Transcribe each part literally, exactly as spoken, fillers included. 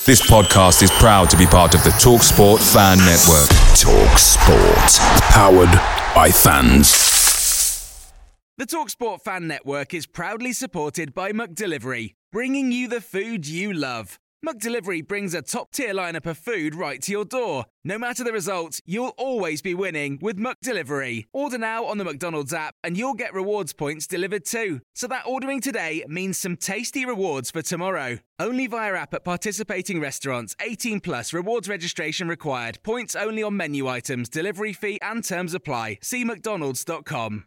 This podcast is proud to be part of the TalkSport Fan Network. TalkSport. Powered by fans. The TalkSport Fan Network is proudly supported by McDelivery, bringing you the food you love. McDelivery brings a top-tier lineup of food right to your door. No matter the result, you'll always be winning with McDelivery. Order now on the McDonald's app and you'll get rewards points delivered too. So that ordering today means some tasty rewards for tomorrow. Only via app at participating restaurants. eighteen plus, rewards registration required. Points only on menu items, delivery fee and terms apply. See mcdonalds dot com.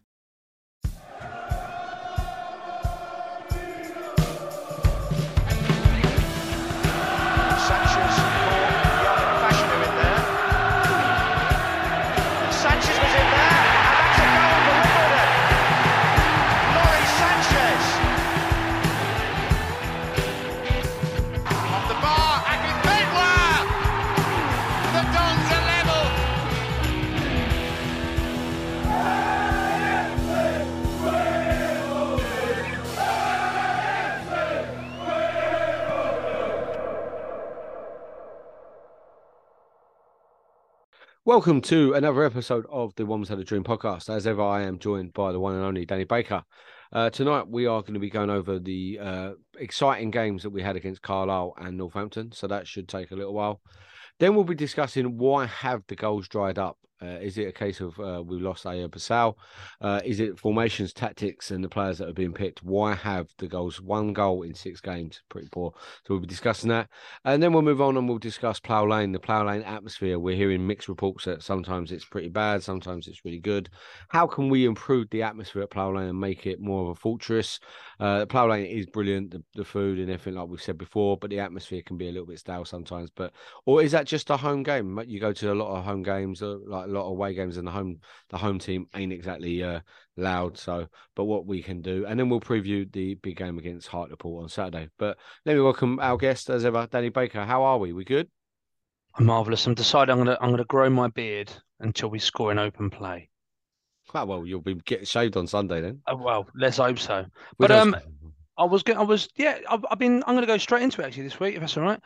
Welcome to another episode of the One Was Had a Dream podcast. As ever, I am joined by the one and only Danny Baker. Uh, tonight, we are going to be going over the uh, exciting games that we had against Carlisle and Northampton, so that should take a little while. Then we'll be discussing why have the goals dried up. Uh, is it a case of uh, we lost Aya Basal? Uh, is it formations, tactics, and the players that have been picked? Why have the goals? One goal in six games, pretty poor. So we'll be discussing that. And then we'll move on and we'll discuss Plough Lane, the Plough Lane atmosphere. We're hearing mixed reports that sometimes it's pretty bad, sometimes it's really good. How can we improve the atmosphere at Plough Lane and make it more of a fortress? Uh, Plough Lane is brilliant, the, the food and everything like we've said before, but the atmosphere can be a little bit stale sometimes. But or is that just a home game? You go to a lot of home games, like a lot of away games, and the home the home team ain't exactly uh, loud. So, but what we can do, and then we'll preview the big game against Hartlepool on Saturday. But let me welcome our guest as ever, Danny Baker. How are we? We good? I'm marvellous. I'm deciding I'm gonna I'm gonna grow my beard until we score in open play. Oh, well, you'll be getting shaved on Sunday then. Oh, well, let's hope so. But um, I was I was yeah. I've, I've been. I'm gonna go straight into it actually this week, if that's all right.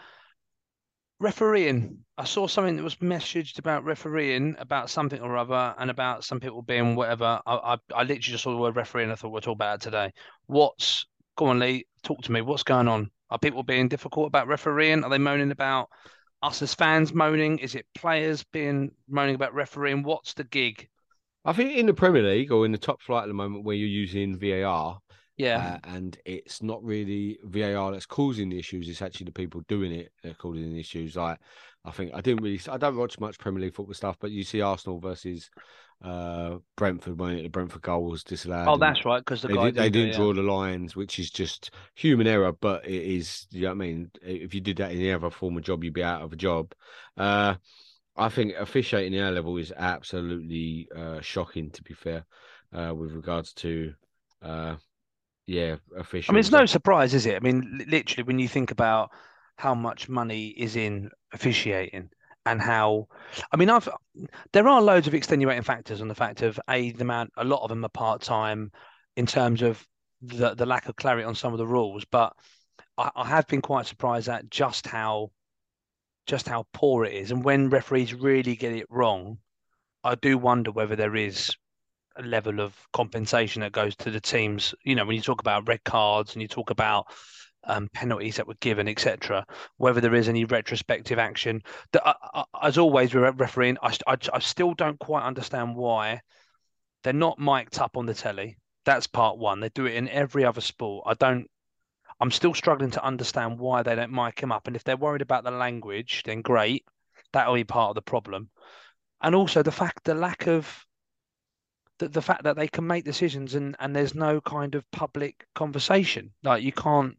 Refereeing. I saw something that was messaged about refereeing, about something or other, and about some people being whatever. I I, I literally just saw the word referee and I thought we'll talk about it today. What's go on, Lee? Talk to me. What's going on? Are people being difficult about refereeing? Are they moaning about us as fans moaning? Is it players being moaning about refereeing? What's the gig? I think in the Premier League or in the top flight at the moment where you're using V A R, yeah, uh, and it's not really V A R that's causing the issues. It's actually the people doing it that are causing the issues. Like, I think I didn't really, I don't watch much Premier League football stuff, but you see Arsenal versus uh, Brentford when the Brentford goal was disallowed. Oh, that's right, because the they, guy did, they didn't it, draw yeah. the lines, which is just human error. But it is, you know what I mean? If you did that in any other form of job, you'd be out of a job. Uh, I think officiating the air level is absolutely uh, shocking, to be fair, uh, with regards to, uh, yeah, officials. I mean, it's no surprise, is it? I mean, literally, when you think about how much money is in officiating and how, I mean, I've there are loads of extenuating factors on the fact of a the amount, a lot of them are part time, in terms of the the lack of clarity on some of the rules. But I, I have been quite surprised at just how. just how poor it is. And when referees really get it wrong, I do wonder whether there is a level of compensation that goes to the teams. You know, when you talk about red cards and you talk about um, penalties that were given, et cetera, whether there is any retrospective action. That, uh, uh, as always, with refereeing, I, I, I still don't quite understand why they're not mic'd up on the telly. That's part one. They do it in every other sport. I don't I'm still struggling to understand why they don't mic him up. And if they're worried about the language, then great. That'll be part of the problem. And also the fact, the lack of, the, the fact that they can make decisions and, and there's no kind of public conversation. Like you can't,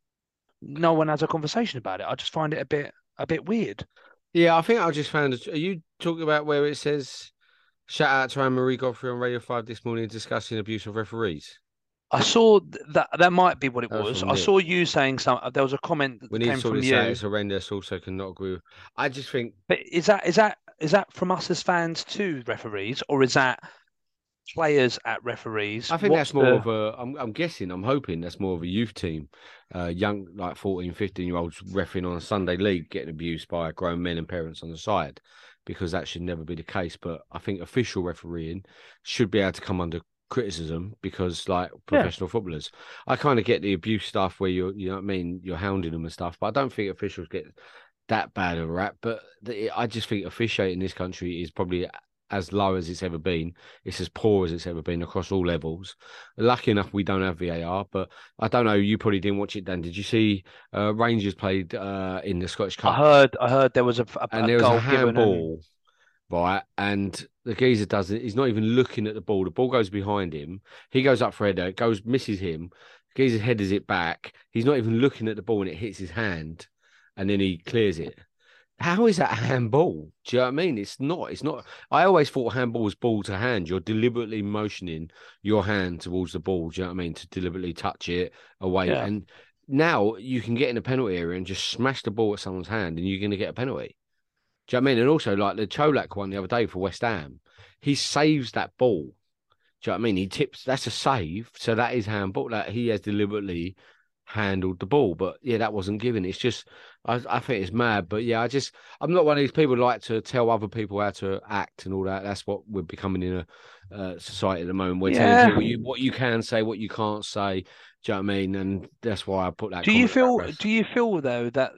no one has a conversation about it. I just find it a bit, a bit weird. Yeah, I think I just found, are you talking about where it says, shout out to Anne-Marie Godfrey on Radio five this morning discussing abuse of referees? I saw that that might be what it That was was. from I Nick. saw you saying some. There was a comment that We need came to sort from this you. out. It's horrendous. Also, cannot agree with. I just think. But is that is that is that from us as fans to referees, or is that players at referees. I think What's that's more the... of a. I'm, I'm guessing. I'm hoping that's more of a youth team, uh, young like fourteen, fifteen year olds refereeing on a Sunday league getting abused by grown men and parents on the side, because that should never be the case. But I think official refereeing should be able to come under criticism, because like professional yeah. footballers, I kind of get the abuse stuff where you're, you know what I mean, you're hounding them and stuff, but I don't think officials get that bad of a rap. But the, I just think officiating in this country is probably as low as it's ever been. It's as poor as it's ever been across all levels. Lucky enough, we don't have V A R, but I don't know. You probably didn't watch it, Dan. Did you see uh, Rangers played uh, in the Scottish Cup? I heard. I heard there was a, a and a there was goal a handball, and... right? And the geezer does it. He's not even looking at the ball. The ball goes behind him. He goes up for a header. It goes, misses him. The geezer headers it back. He's not even looking at the ball, and it hits his hand, and then he clears it. How is that a handball? Do you know what I mean? It's not. It's not. I always thought handball was ball to hand. You're deliberately motioning your hand towards the ball. Do you know what I mean? To deliberately touch it away. Yeah. And now you can get in a penalty area and just smash the ball at someone's hand, and you're going to get a penalty. Do you know what I mean? And also, like the Cholak one the other day for West Ham, he saves that ball. Do you know what I mean? He tips. That's a save. So that is handball. Like he has deliberately handled the ball, but yeah, that wasn't given. It's just, I, I think it's mad. But yeah, I just, I'm not one of these people who like to tell other people how to act and all that. That's what we're becoming in a uh, society at the moment. We're yeah. telling people you, what you can say, what you can't say. Do you know what I mean? And that's why I put that. Do you feel? Do you feel though that?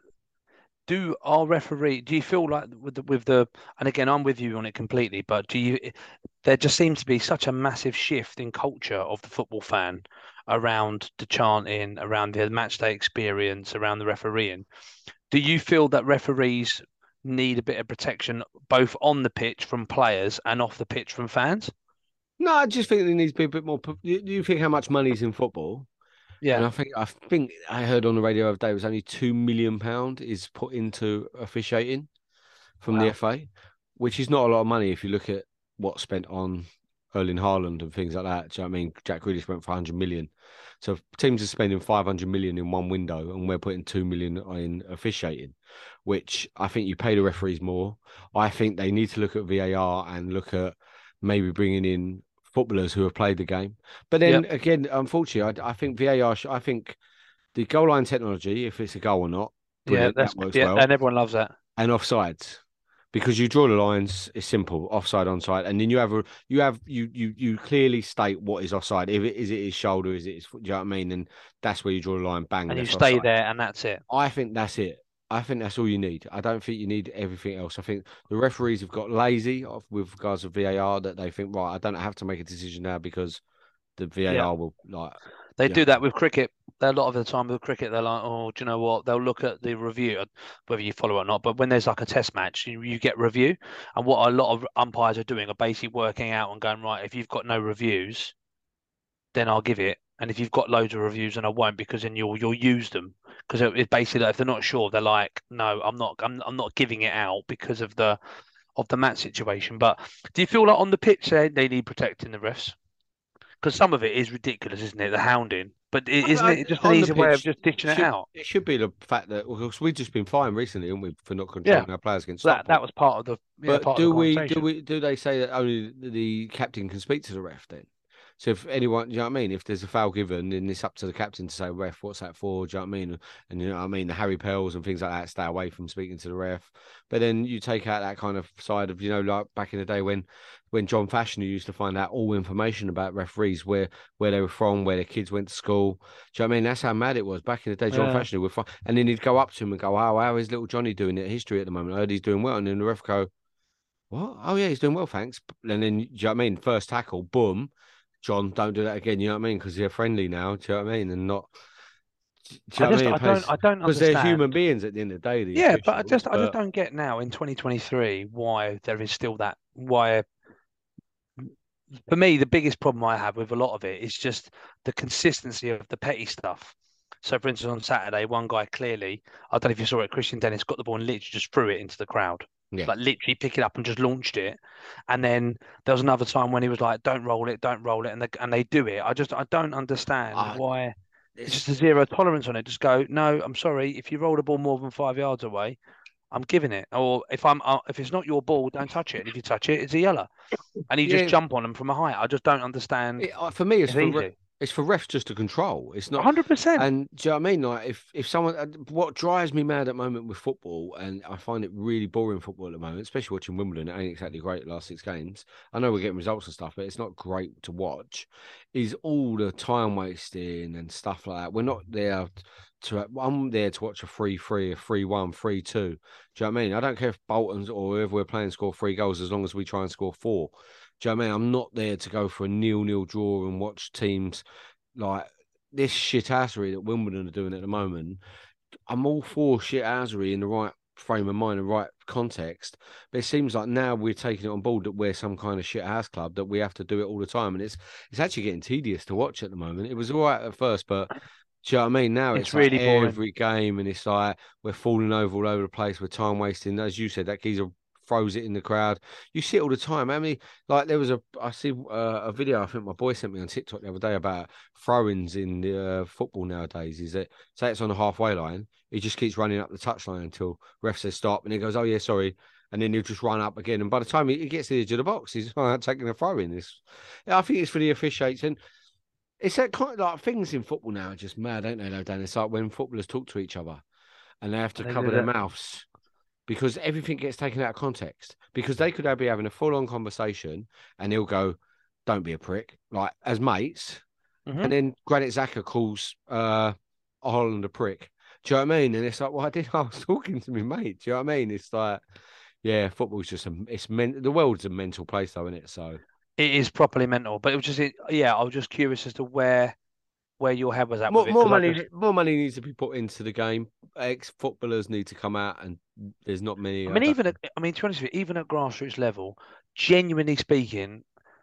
Do our referee? Do you feel like with the, with the? And again, I'm with you on it completely. But do you? There just seems to be such a massive shift in culture of the football fan around the chanting, around the match day experience, around the refereeing. Do you feel that referees need a bit of protection both on the pitch from players and off the pitch from fans? No, I just think there needs to be a bit more. Do you think how much money is in football? Yeah, and I think I think I heard on the radio the other day it was only two million pound is put into officiating from wow. the F A, which is not a lot of money if you look at what's spent on Erling Haaland and things like that. Do you know what I mean? Jack Grealish went for one hundred million. So teams are spending five hundred million in one window, and we're putting two million in officiating, which I think you pay the referees more. I think they need to look at V A R and look at maybe bringing in footballers who have played the game. But then yep. again, unfortunately, I, I think V A R, I think the goal line technology, if it's a goal or not, yeah, that's, that works yeah, well. And everyone loves that. And offsides. Because you draw the lines, it's simple, offside, onside, and then you have a you have you you you clearly state what is offside. If it is it his shoulder, is it his foot? Do you know what I mean? And that's where you draw the line, bang, and you stay offside. There, and that's it. I think that's it. I think that's all you need. I don't think you need everything else. I think the referees have got lazy with regards to V A R, that they think, right, I don't have to make a decision now because the V A R yeah. will like. They do know. That with cricket. A lot of the time with cricket, they're like, oh, do you know what? They'll look at the review, whether you follow it or not. But when there's like a test match, you, you get review. And what a lot of umpires are doing are basically working out and going, right, if you've got no reviews, then I'll give it. And if you've got loads of reviews, then I won't, because then you'll you'll use them. Because it's basically like, if they're not sure, they're like, no, I'm not, I'm I'm not giving it out because of the of the match situation. But do you feel like on the pitch they they need protecting the refs? Because some of it is ridiculous, isn't it? The hounding. But isn't it just an easy way of just ditching should, it out? It should be the fact that, well, we've just been fined recently, haven't we, for not controlling yeah. our players against that. That was part of the. Yeah, but part do of the we do we do they say that only the captain can speak to the ref then? So if anyone, you know what I mean? If there's a foul given, then it's up to the captain to say, ref, what's that for? Do you know what I mean? And you know what I mean? The Harry Pells and things like that, stay away from speaking to the ref. But then you take out that kind of side of, you know, like back in the day when when John Fashanu used to find out all information about referees, where where they were from, where their kids went to school. Do you know what I mean? That's how mad it was. Back in the day, John yeah. Fashanu would find, and then he'd go up to him and go, oh, how is little Johnny doing at history at the moment? I heard he's doing well. And then the ref go, what? Oh, yeah, he's doing well, thanks. And then, do you know what I mean? First tackle, boom. John, don't do that again. You know what I mean? Because they're friendly now. Do you know what I mean? And not. Do you know I, just, what I, mean? I don't. I don't because they're human beings at the end of the day. Yeah, but I just, but... I just don't get now in twenty twenty-three why there is still that. Why, for me, the biggest problem I have with a lot of it is just the consistency of the petty stuff. So, for instance, on Saturday, one guy clearly, I don't know if you saw it, Christian Dennis got the ball and literally just threw it into the crowd. Yeah. Like literally pick it up and just launched it. And then there was another time when he was like, don't roll it, don't roll it. And they, and they do it. I just, I don't understand uh, why it's just a zero tolerance on it. Just go, no, I'm sorry. If you roll the ball more than five yards away, I'm giving it. Or if I'm uh, if it's not your ball, don't touch it. And if you touch it, it's a yellow. And you just Yeah, jump on them from a height. I just don't understand. it, uh, for me, it's It's for re- easy. it's for refs just to control. It's not. one hundred percent. And do you know what I mean? Like if if someone, uh, what drives me mad at the moment with football, and I find it really boring football at the moment, especially watching Wimbledon. It ain't exactly great the last six games. I know we're getting results and stuff, but it's not great to watch. Is all the time wasting and stuff like that. We're not there to. I'm there to watch a three three, a three one, three two. Do you know what I mean? I don't care if Bolton's or whoever we're playing score three goals as long as we try and score four. Do you know what I mean? I'm not there to go for a nil-nil draw and watch teams like this shithousery that Wimbledon are doing at the moment. I'm all for shithousery in the right frame of mind and right context, but it seems like now we're taking it on board that we're some kind of shithouse club that we have to do it all the time, and it's it's actually getting tedious to watch at the moment. It was all right at first, but do you know what I mean? Now it's, It's like really boring. every game, and it's like we're falling over all over the place. We're time wasting, as you said. That geezer throws it in the crowd. You see it all the time. How many? Like there was a, I see uh, a video. I think my boy sent me on TikTok the other day about throw-ins in the uh, football nowadays. Is that say it's on the halfway line, he just keeps running up the touchline until ref says stop, and he goes, "Oh yeah, sorry," and then he'll just run up again. And by the time he, he gets to the edge of the box, he's uh, taking a throw-in. This, I think it's for the officiates and. It's that kind of like things in football now are just mad, ain't they, though, Dan? It's like when footballers talk to each other and they have to And they cover do their that. mouths because everything gets taken out of context. Because they could be having a full on conversation and he'll go, "Don't be a prick," like as mates. hmm And then Granit Xhaka calls uh, Holland a prick. Do you know what I mean? And it's like, well, I did. I was talking to me mate. Do you know what I mean? It's like, yeah, football's just a. It's men. The world's a mental place, though, isn't it? So. It is properly mental. But it was just, it, yeah, I was just curious as to where where your head was at with More, it more because I money, just, more money needs to be put into the game. Ex footballers need to come out, and there's not many. I I mean, don't. even at, I mean, to be honest with you, even at grassroots level, genuinely speaking,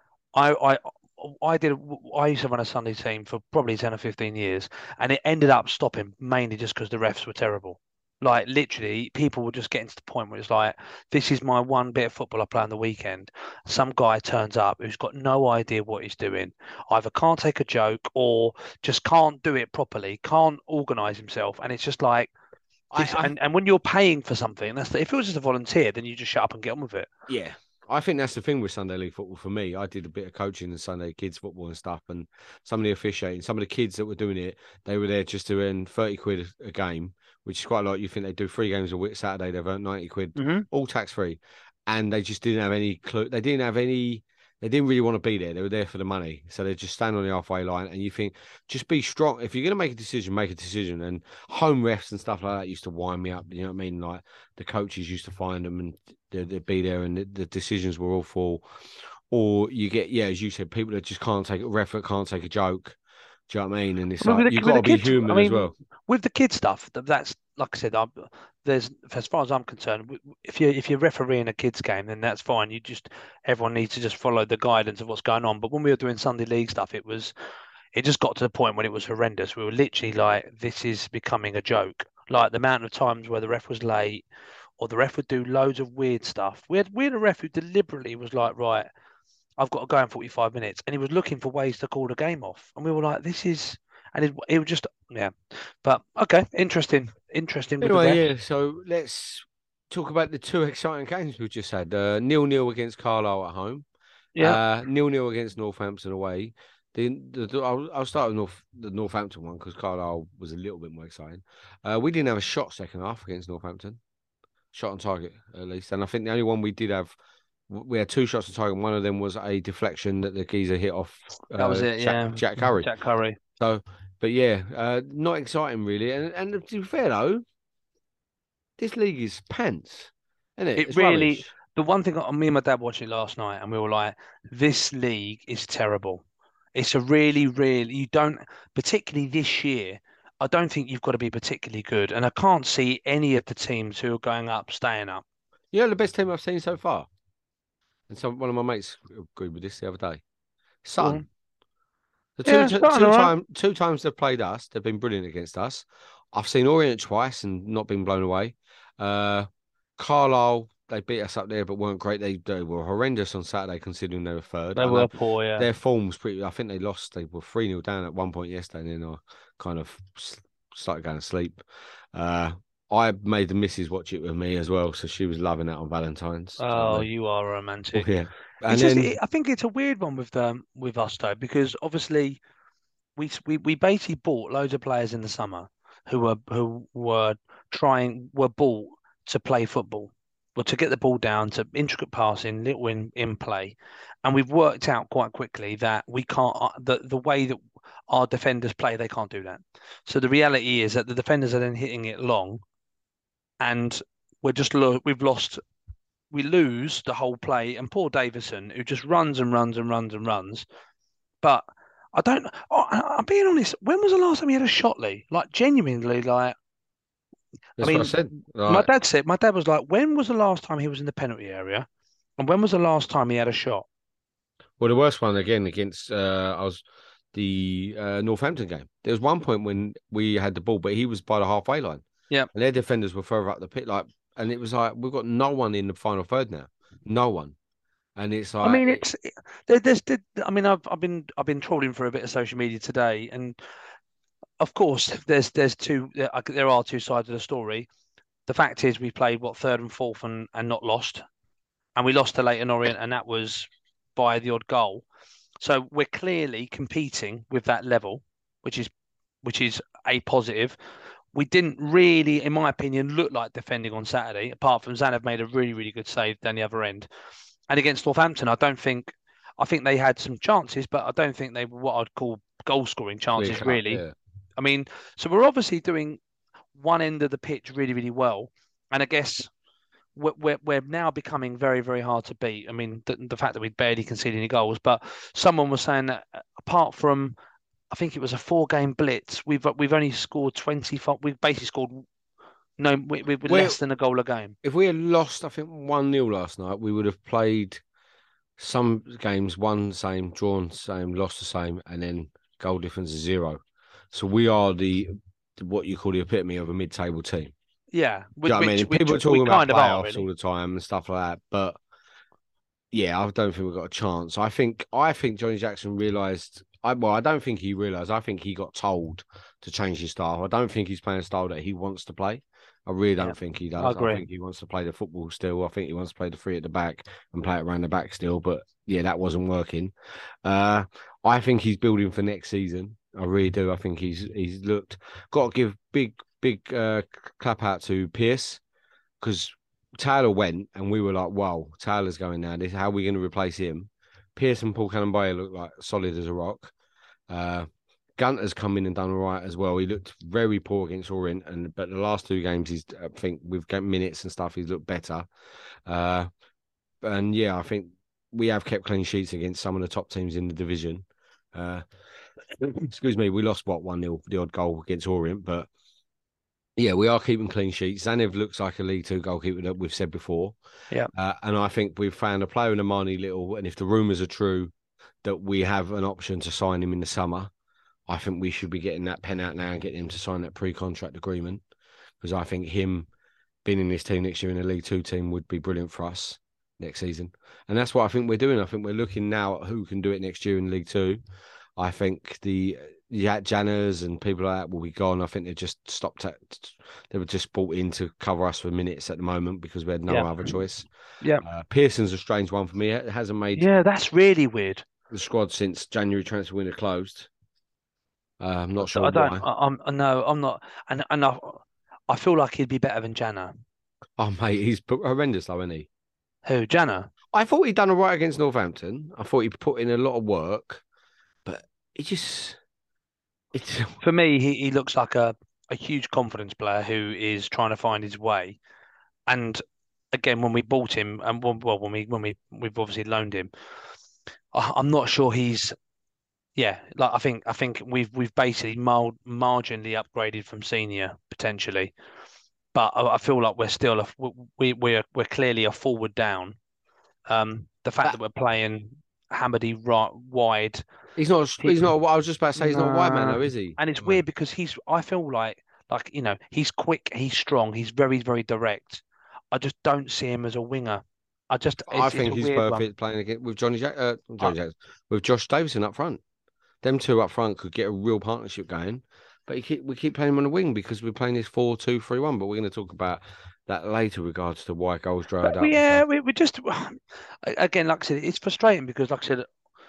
I I I did I used to run a Sunday team for probably ten or fifteen years, and it ended up stopping mainly just because the refs were terrible. Like literally, people were just getting to the point where it's like, this is my one bit of football I play on the weekend. Some guy turns up who's got no idea what he's doing, either can't take a joke or just can't do it properly, can't organise himself, and it's just like I, this. I, And, and when you're paying for something, that's the, if it was just a volunteer, then you just shut up and get on with it. yeah, I think that's the thing with Sunday League football for me. I did a bit of coaching in Sunday kids football and stuff, and some of the officiating, some of the kids that were doing it, they were there just to earn thirty quid a game, which is quite a lot. You think they do three games a week Saturday, they've earned ninety quid, hmm all tax free, and they just didn't have any clue. They didn't have any. They didn't really want to be there. They were there for the money. So they just stand on the halfway line and you think, just be strong. If you're going to make a decision, make a decision. And home refs and stuff like that used to wind me up. You know what I mean? Like the coaches used to find them and they'd, they'd be there and the, the decisions were awful. Or you get, yeah, as you said, people that just can't take a ref that can't take a joke. Do you know what I mean? And it's I mean, like, with the, you've with got the to be kids, human I as mean, well. with the kid stuff, th- that's like I said. I'm, there's as far as I'm concerned, w- w- if you if you're refereeing a kids game, then that's fine. You just everyone needs to just follow the guidance of what's going on. But when we were doing Sunday League stuff, it was it just got to the point when it was horrendous. We were literally like, this is becoming a joke. Like the amount of times where the ref was late, or the ref would do loads of weird stuff. We had we had a ref who deliberately was like, right, I've got to go in forty-five minutes. And he was looking for ways to call the game off. And we were like, this is, and it, it was just, yeah. But okay, interesting. Interesting with the Anyway, ref. yeah, so let's talk about the two exciting games we just had. Uh, nil-nil against Carlisle at home. Yeah. Uh, nil-nil against Northampton away. The, the, the I'll, I'll start with North, the Northampton one because Carlisle was a little bit more exciting. Uh, we didn't have a shot second half against Northampton. Shot on target, at least. And I think the only one we did have, we had two shots on target. One of them was a deflection that the geezer hit off That was uh, it. Jack, Yeah. Jack Curry. Jack Curry. So, but yeah, uh, not exciting really. And, and to be fair, though, this league is pants, isn't it? It It's really, rubbish. the one thing, me and my dad watched it last night and we were like, this league is terrible. It's a really, really, you don't, particularly this year, I don't think you've got to be particularly good. And I can't see any of the teams who are going up staying up. You know the best team I've seen so far? And some one of my mates agreed with this the other day. Go Sutton. on. The two Yeah, two, starting two all right. time two times they've played us, they've been brilliant against us. I've seen Orient twice and not been blown away. Uh, Carlisle, they beat us up there, but weren't great. They, they were horrendous on Saturday, considering they were third. They I were know poor, yeah. their form's pretty. I think they lost. They were three nil down at one point yesterday, and then I kind of s- started going to sleep. Uh, I made the missus watch it with me as well, so she was loving that on Valentine's. Do you know what Oh, I mean? you are romantic. Yeah, and It's just, then it, I think it's a weird one with um with us though, because obviously we we we basically bought loads of players in the summer who were who were trying were bought to play football, or to get the ball down to intricate passing, little in in play, and we've worked out quite quickly that we can't uh, the the way that our defenders play, they can't do that. So the reality is that the defenders are then hitting it long, and we're just lo we've lost we lose the whole play, and poor Davison, who just runs and runs and runs and runs. But I don't. Oh, I- I'm being honest. When was the last time he had a shot, Lee? Like genuinely, like I that's what I mean, said. my Like, dad said. My dad was like, when was the last time he was in the penalty area, and when was the last time he had a shot? well, the worst one again against uh, I was the uh, Northampton game. There was one point when we had the ball, but he was by the halfway line. Yeah. And their defenders were further up the pit, like, and it was like we've got no one in the final third now, no one, and it's I like mean, it, it's there, there's. There, I mean, I've I've been I've been trawling for a bit of social media today, and of course, there's there's two. There there are two sides of the story. The fact is, we played what third and fourth and and not lost, and we lost to Leyton Orient, and that was by the odd goal. So we're clearly competing with that level, which is which is a positive. We didn't really, in my opinion, look like defending on Saturday, apart from Zanev made a really, really good save down the other end. And against Northampton, I don't think, I think they had some chances, but I don't think they were what I'd call goal scoring clear chances, cut, really. yeah. I mean, so we're obviously doing one end of the pitch really, really well. And I guess we're, we're, we're now becoming very, very hard to beat. I mean, the, the fact that we barely conceded any goals, but someone was saying that apart from, I think it was a four-game blitz, we've we've only scored twenty-five. We've basically scored no, we, we, Well, less than a goal a game. if we had lost, I think one nil last night, we would have played some games won the same, drawn the same, lost the same, and then goal difference is zero. So we are the what you call the epitome of a mid-table team. Yeah, Do you know what I mean? which, People are which talking we about kind of are, playoffs really. all the time and stuff like that, but yeah, I don't think we've got a chance. I think I think Johnny Jackson realised. I well, I don't think he realised. I think he got told to change his style. I don't think he's playing a style that he wants to play. I really don't Yeah, think he I does. I, agree. think he wants to play the football still. I think he wants to play the three at the back and play it around the back still. But yeah, that wasn't working. Uh, I think he's building for next season. I really do. I think he's he's looked. Got to give big big uh, clap out to Pearce, because Taylor went and we were like, wow, Taylor's going now. This how are we going to replace him? Pearce and Paul Cannon-Bayer look like solid as a rock. Uh, Gunter's come in and done all right as well. He looked very poor against Orient, and but the last two games, he's I think with minutes and stuff, he's looked better. Uh, and yeah, I think we have kept clean sheets against some of the top teams in the division. Uh, excuse me, we lost what one nil the odd goal against Orient, but yeah, we are keeping clean sheets. Zanev looks like a League Two goalkeeper that we've said before. Yeah, uh, and I think we've found a player in Amani Little, and if the rumours are true that we have an option to sign him in the summer, I think we should be getting that pen out now and getting him to sign that pre-contract agreement, because I think him being in this team next year in a League Two team would be brilliant for us next season. And that's what I think we're doing. I think we're looking now at who can do it next year in League Two. I think the yeah, Janners and people like that will be gone. I think they just stopped at, they were just brought in to cover us for minutes at the moment because we had no yeah, other choice. yeah, Uh, Pearson's a strange one for me. It hasn't made yeah. That's really weird. the squad since January transfer window closed. Uh, I'm not sure I don't. why. I, I'm no. I'm not. And and I, I feel like he'd be better than Jana. Oh, mate, he's horrendous though, isn't he? Who, Jana? I thought he'd done all right against Northampton. I thought he put in a lot of work, but it just... It's... For me, he, he looks like a, a huge confidence player who is trying to find his way. And again, when we bought him, and well, when we when we we've obviously loaned him, I, I'm not sure he's. Yeah, like I think I think we've we've basically mild, marginally upgraded from senior potentially, but I, I feel like we're still a, we we're we're clearly a forward down. Um, the fact that we're playing Hamady right wide. He's not. He's not. I was just about to say he's not a wide man, Nah. though, is he? And it's No. weird because he's. I feel like like you know he's quick, he's strong, he's very very direct. I just don't see him as a winger. I just. I It's, think it's a he's weird perfect one. playing against with Johnny Jack, uh, Johnny I- Jackson, with Josh Davison up front. Them two up front could get a real partnership going. but he keep, we keep playing him on the wing because we're playing this four two three one. But we're going to talk about that later, regards to why goals dried up. Yeah, we we just again, like I said, it's frustrating because, like I said,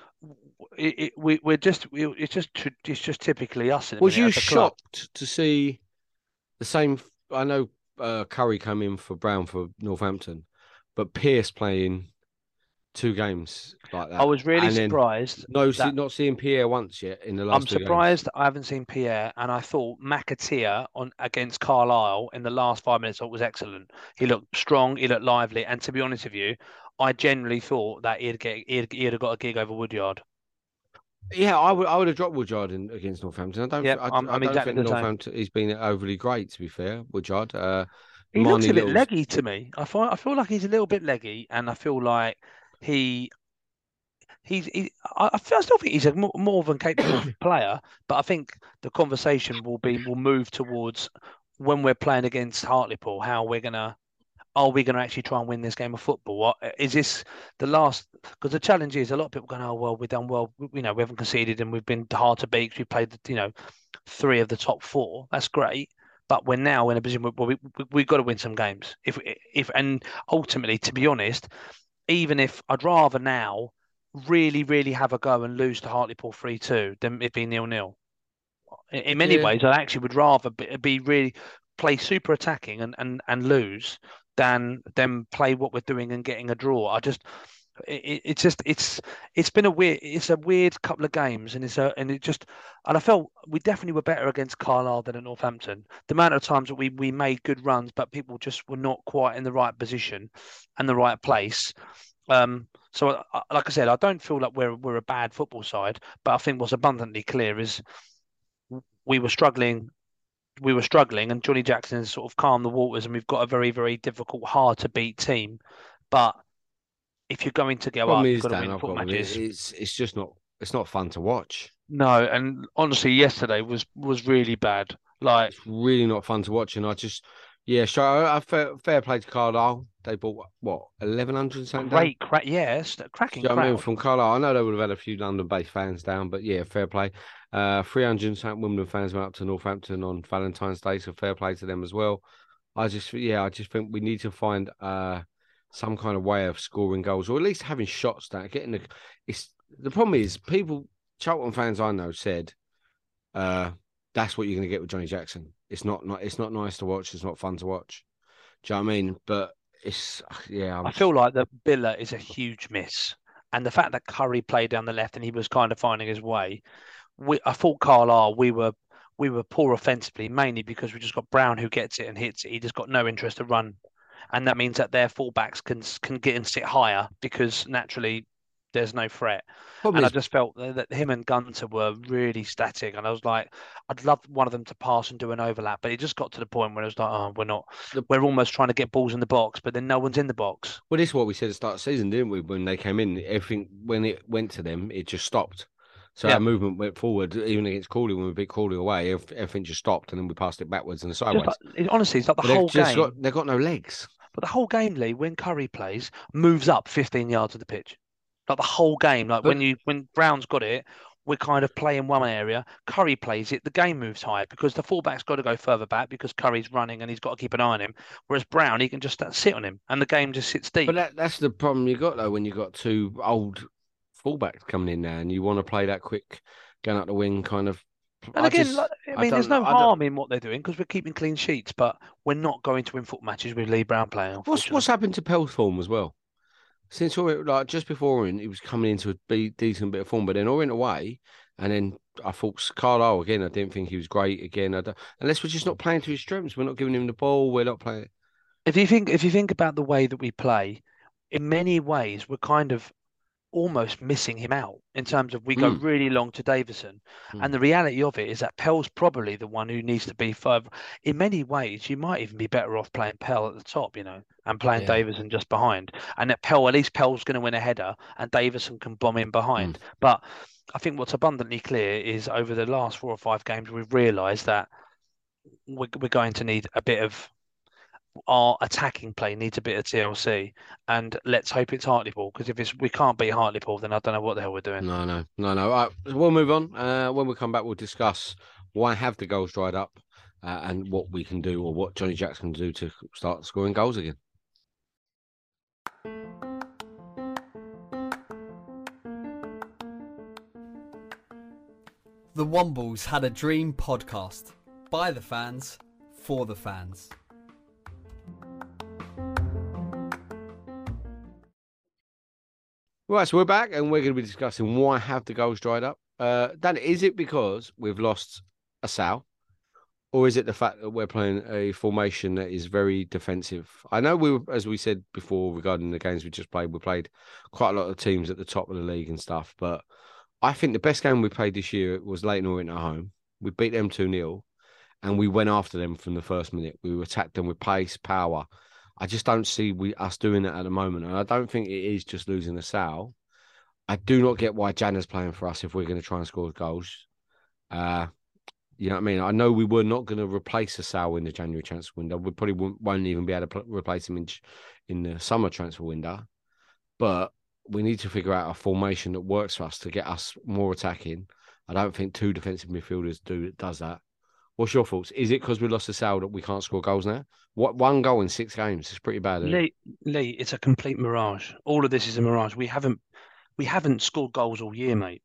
it, it, we we're just we, it's just it's just typically us. Was you shocked to see the same? I know uh, Curry come in for Brown for Northampton, but Pearce playing two games like that. I was really and surprised. No, that, see, not seeing Pierre once yet in the last. I'm two surprised games. I haven't seen Pierre, and I thought McAteer on against Carlisle in the last five minutes was excellent. He looked strong, he looked lively, and to be honest with you, I genuinely thought that he'd get he'd, he'd have got a gig over Woodyard. Yeah, I would I would have dropped Woodyard in, against Northampton. I don't. Yep, I, I'm, I I'm don't exactly think the Northampton. same. He's been overly great, to be fair. Woodyard. Uh, he looks a bit Little's... leggy to me. I feel I feel like he's a little bit leggy, and I feel like he. He's. He, I, I still think he's a more, more than capable player, but I think the conversation will be will move towards when we're playing against Hartlepool, how we're gonna are we going to actually try and win this game of football? What is this the last? Because the challenge is a lot of people going, oh well, we've done well. You know, we haven't conceded and we've been hard to beat. We played, you know, three of the top four. That's great, but we're now in a position where we, we we've got to win some games. If if and ultimately, to be honest, even if I'd rather now really really have a go and lose to Hartlepool three two than it be nil nil. In, in many Yeah. ways, I actually would rather be, be really play super attacking and and and lose than them play what we're doing and getting a draw. I just, it, it's just, it's, it's been a weird, it's a weird couple of games, and it's a, and it just, and I felt we definitely were better against Carlisle than at Northampton. The amount of times that we we made good runs, but people just were not quite in the right position and the right place. Um, so, like I said, I don't feel like we're we're a bad football side, but I think what's abundantly clear is we were struggling we were struggling, and Johnny Jackson has sort of calmed the waters, and we've got a very, very difficult, hard to beat team. But if you're going to go Problem up, is, you've got to Dan, win I've foot got matches. it. It's it's just not it's not fun to watch. No, and honestly, yesterday was was really bad. Like It's really not fun to watch, and I just yeah, sure. I, I fair, fair play to Carlisle. They bought what eleven hundred something. great, crack, yes, cracking Do you know what I mean? crowd. From Carlisle, I know they would have had a few London-based fans down, but yeah, fair play. Uh, three hundred something Wimbledon fans went up to Northampton on Valentine's Day, so fair play to them as well. I just, yeah, I just think we need to find uh some kind of way of scoring goals, or at least having shots that getting the. It's the problem is people, Charlton fans I know said, uh, that's what you're going to get with Johnny Jackson. It's not, not, it's not nice to watch. It's not fun to watch. Do you know what I mean? But it's, yeah. I'm I feel like the Billa is a huge miss, and the fact that Curry played down the left and he was kind of finding his way. We, I thought Carlisle, we were we were poor offensively, mainly because we just got Brown who gets it and hits it. He just got no interest to run, and that means that their fullbacks can can get and sit higher because naturally there's no threat. Problem and is, I just felt that him and Gunter were really static, and I was like, I'd love one of them to pass and do an overlap, but it just got to the point where it was like, oh, we're not, the, we're almost trying to get balls in the box, but then no one's in the box. well, this is what we said at the start of the season, didn't we? When they came in, everything when it went to them, it just stopped. So Yeah. our movement went forward, even against Crawley when we beat Crawley away. Everything just stopped, and then we passed it backwards and sideways. Just like, it, honestly, it's like the But they've whole just game. got they've got no legs. But the whole game, Lee, when Curry plays, moves up fifteen yards of the pitch. Like the whole game, like But- when you when Brown's got it, we're kind of playing one area. Curry plays it, the game moves higher because the fullback's got to go further back because Curry's running and he's got to keep an eye on him. Whereas Brown, he can just sit on him and the game just sits deep. But that, that's the problem you got though when you got two old fullbacks coming in now, and you want to play that quick, going up the wing kind of. And I again, just- like, I I mean, there's don't- no I don't- harm in what they're doing because we're keeping clean sheets, but we're not going to win foot matches with Lee Brown playing. What's unfortunately. what's happened to Pell's form as well? Since Orient, like just before Orient, he was coming into a be- decent bit of form, but then Orient away, and then I thought Carlisle again. I didn't think he was great again. I don't, unless we're just not playing to his strengths, we're not giving him the ball. We're not playing. If you think if you think about the way that we play, in many ways we're kind of almost missing him out in terms of we go Mm. really long to Davison. Mm. And the reality of it is that Pell's probably the one who needs to be further. In many ways, you might even be better off playing Pell at the top, you know, and playing Yeah. Davison just behind. And that Pell, at least Pell's going to win a header and Davison can bomb in behind. But I think what's abundantly clear is over the last four or five games, we've realised that we're, we're going to need a bit of our attacking play needs a bit of T L C, and let's hope it's Hartlepool because if it's we can't beat Hartlepool, then I don't know what the hell we're doing. No, no, no, no. All right, we'll move on. Uh, when we come back, we'll discuss why have the goals dried up, uh, and what we can do or what Johnny Jackson can do to start scoring goals again. The Wombles Had a Dream podcast. By the fans, for the fans. Right, so we're back and we're going to be discussing why have the goals dried up. Uh, Dan, is it because we've lost a Sal, or is it the fact that we're playing a formation that is very defensive? I know we, were, as we said before regarding the games we just played, we played quite a lot of teams at the top of the league and stuff, but I think the best game we played this year was Leyton Orient at home. We beat them two nil, and we went after them from the first minute. We attacked them with pace, power. I just don't see we us doing that at the moment, and I don't think it is just losing a Sal. I do not get why Janna's playing for us if we're going to try and score goals. Uh, you know what I mean? I know we were not going to replace a Sal in the January transfer window. We probably won't, won't even be able to pl- replace him in, in the summer transfer window, but we need to figure out a formation that works for us to get us more attacking. I don't think two defensive midfielders do does that. What's your thoughts? Is it because we lost the Sal that we can't score goals now? What one goal in six games is pretty bad. Isn't Lee, it? Lee, it's a complete mirage. All of this is a mirage. We haven't, we haven't scored goals all year, mate.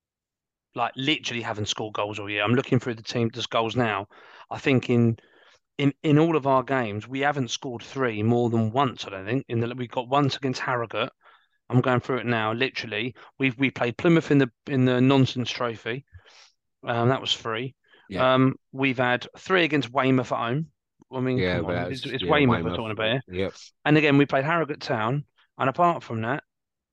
Like literally haven't scored goals all year. I'm looking through the team that's goals now. I think in in in all of our games we haven't scored three more than once. I don't think. In the we've got once against Harrogate. I'm going through it now. Literally, we've we played Plymouth in the in the Nonsense Trophy. Um, that was three. Yeah. Um, we've had three against Weymouth at home. I mean, Yeah, come but on, that's- it's, it's yeah, Weymouth we're Weymouth, talking about here. Yep. And again, we played Harrogate Town. And apart from that,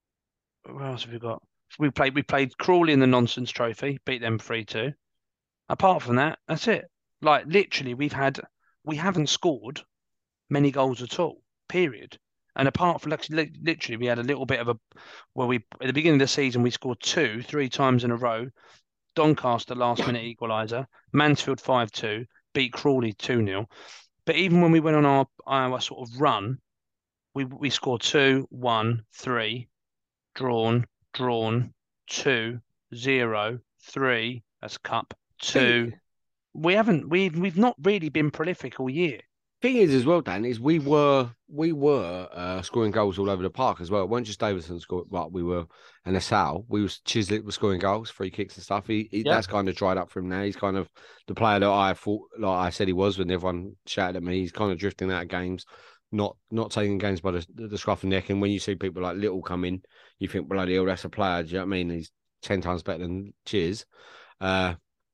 what else have we got? We played we played Crawley in the Nonsense Trophy, beat them three two. Apart from that, that's it. Like literally, we've had we haven't scored many goals at all. Period. And apart from like, li- literally, we had a little bit of a where we at the beginning of the season we scored two, three times in a row. Doncaster last minute equaliser, Mansfield five two, beat Crawley two nil. But even when we went on our our sort of run, we we scored two, one, three, drawn, drawn, two, zero, three. That's cup two. We haven't we've we've not really been prolific all year. Thing is, as well, Dan, is we were we were uh, scoring goals all over the park as well. It weren't just Davison scored, but we were and Asal. We was Chislett was scoring goals, free kicks and stuff. He, he Yeah. That's kind of dried up for him now. He's kind of the player that I thought, like I said, he was when everyone shouted at me. He's kind of drifting out of games, not not taking games by the, the scruff of the neck. And when you see people like Little come in, you think, bloody hell, that's a player. Do you know what I mean? He's ten times better than Chiz. Uh,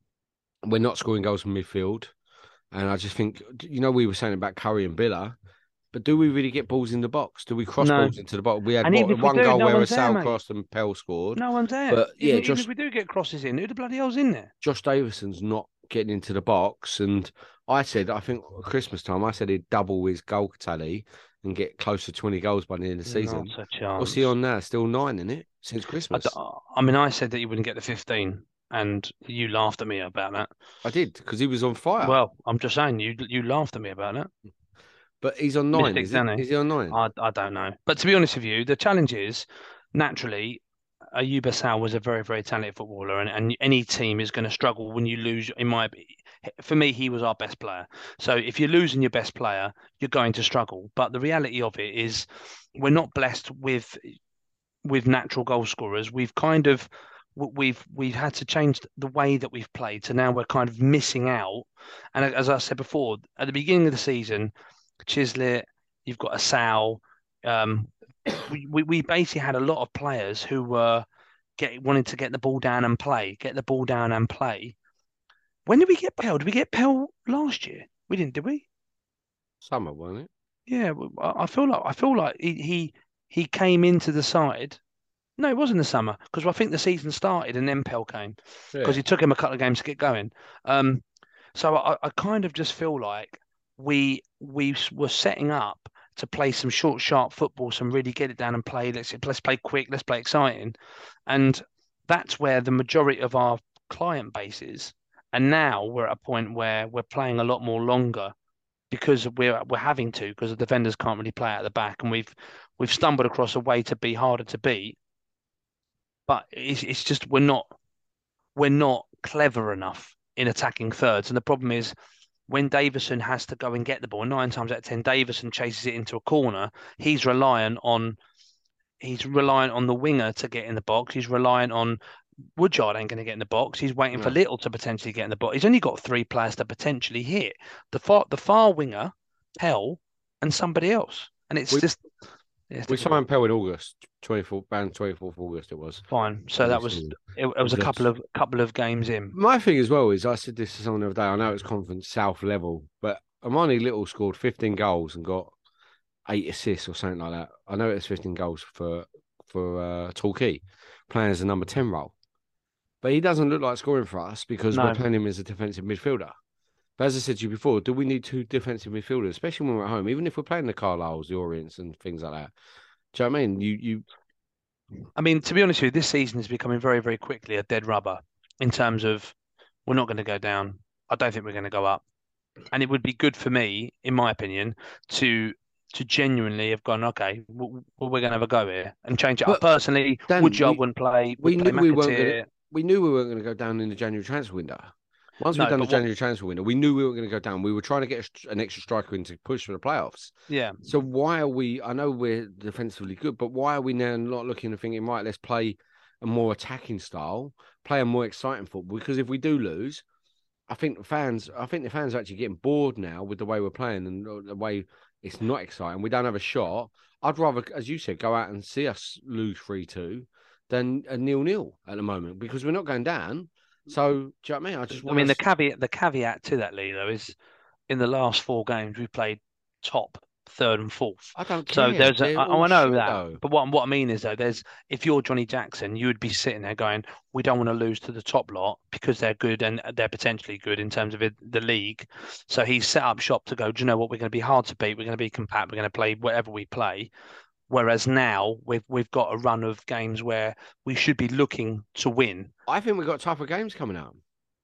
we're not scoring goals from midfield. And I just think, you know, we were saying about Curry and Billa, but do we really get balls in the box? Do we cross No. balls into the box? We had And what, even if we one do, goal no where a one's there, Sal mate. crossed and Pell scored. No one's there. But, yeah, even, even just- if we do get crosses in, who the bloody hell's in there? Josh Davison's not getting into the box. And I said, I think at Christmas time, I said he'd double his goal tally and get close to twenty goals by the end of the season. Not a chance. What's he on now? Still nine, isn't it? Since I, Christmas. d- I mean, I said that he wouldn't get the fifteen, and you laughed at me about that. I did, because he was on fire. Well, I'm just saying, you you laughed at me about that. but he's on nine, Mystic is, Danny. he? Is he on nine? I, I don't know. But to be honest with you, the challenge is, naturally, Ayuba Sal was a very, very talented footballer, and, and any team is going to struggle when you lose. In my, for me, he was our best player. So if you're losing your best player, you're going to struggle. But the reality of it is, we're not blessed with with natural goal scorers. We've kind of we've we've had to change the way that we've played. So now we're kind of missing out. And as I said before, at the beginning of the season, Chislett, you've got a Sal. Um, we, we we basically had a lot of players who were get wanting to get the ball down and play, get the ball down and play. When did we get Pell? Did we get Pell last year? We didn't, did we? Summer, wasn't it? Yeah, well, I I feel like I feel like he he, he came into the side. No, it wasn't the summer because I think the season started and then Pell came because Yeah. it took him a couple of games to get going. Um, so I, I kind of just feel like we we s- were setting up to play some short, sharp football, some really get it down and play. Let's let's play quick, let's play exciting, and that's where the majority of our client base is. And now we're at a point where we're playing a lot more longer because we're we're having to because the defenders can't really play out the back, and we've we've stumbled across a way to be harder to beat. But it's it's just we're not we're not clever enough in attacking thirds. And the problem is when Davison has to go and get the ball, nine times out of ten, Davison chases it into a corner. He's reliant on he's reliant on the winger to get in the box. He's reliant on Woodyard ain't going to get in the box. He's waiting No. for Little to potentially get in the box. He's only got three players to potentially hit. The far the far winger, Pell, and somebody else. And it's We- just yeah, it's We difficult. signed Pell in August, twenty-fourth, around twenty-fourth of August it was. Fine. So that was it, it was a couple of couple of games in. My thing as well is I said this to someone the other day. I know it's Conference South level, but Amani Little scored fifteen goals and got eight assists or something like that. I know it's fifteen goals for for uh, Torquay, playing as a number ten role, but he doesn't look like scoring for us because No. we're playing him as a defensive midfielder. But as I said to you before, do we need two defensive midfielders, especially when we're at home? Even if we're playing the Carlisles, the Orients, and things like that. Do you know what I mean? You you I mean, to be honest with you, this season is becoming very, very quickly a dead rubber in terms of we're not going to go down. I don't think we're going to go up. And it would be good for me, in my opinion, to to genuinely have gone, okay, well, we're going to have a go here and change it But, up. Personally, Dan, Woodyard we- wouldn't play. we We'd play knew we weren't McAteer. gonna- we knew we weren't going to go down in the January transfer window. Once No, we'd done the but what- January transfer window, we knew we weren't going to go down. We were trying to get a st- an extra striker in to push for the playoffs. Yeah. So why are we? I know we're defensively good, but why are we now not looking and thinking, right, let's play a more attacking style, play a more exciting football? Because if we do lose, I think the fans, I think the fans are actually getting bored now with the way we're playing and the way it's not exciting. We don't have a shot. I'd rather, as you said, go out and see us lose three two than a nil nil at the moment because we're not going down. So do you know what I mean? I just I want mean, the us- caveat the caveat to that, Lee, though, is in the last four games we've played top, third, and fourth. I don't care. So there's a, They're I, all I know shit, that, though. but what what I mean is though, there's if you're Johnny Jackson, you would be sitting there going, we don't want to lose to the top lot because they're good and they're potentially good in terms of it, the league. So he's set up shop to go. Do you know what? We're going to be hard to beat. We're going to be compact. We're going to play whatever we play. Whereas now we've we've got a run of games where we should be looking to win. I think we've got tougher games coming up.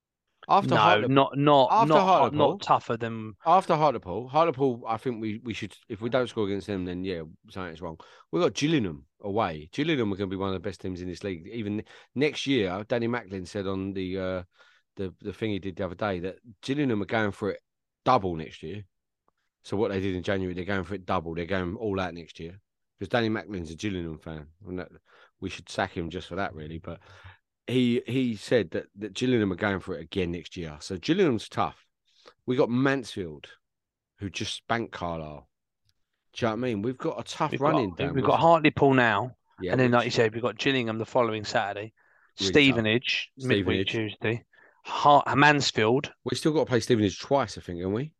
After no, Hartlepool, not not after not Hartlepool- not tougher than after Hartlepool, Hartlepool, I think we, we should, if we don't score against them, then yeah, something's wrong. We've got Gillingham away. Gillingham are going to be one of the best teams in this league. Even next year, Danny Macklin said on the uh, the the thing he did the other day that Gillingham are going for it double next year. So what they did in January, they're going for it double. They're going all out next year because Danny Macklin's a Gillingham fan, and that, we should sack him just for that, really. But he he said that, that Gillingham are going for it again next year. So Gillingham's tough. We got Mansfield, who just spanked Carlisle. Do you know what I mean? We've got a tough we've running got, down. we've got Hartlepool now, yeah, and then which- like you said, we've got Gillingham the following Saturday, Really Stevenage midweek Stevenage. Tuesday, Hart, Mansfield. we still got to play Stevenage twice, I think, haven't we?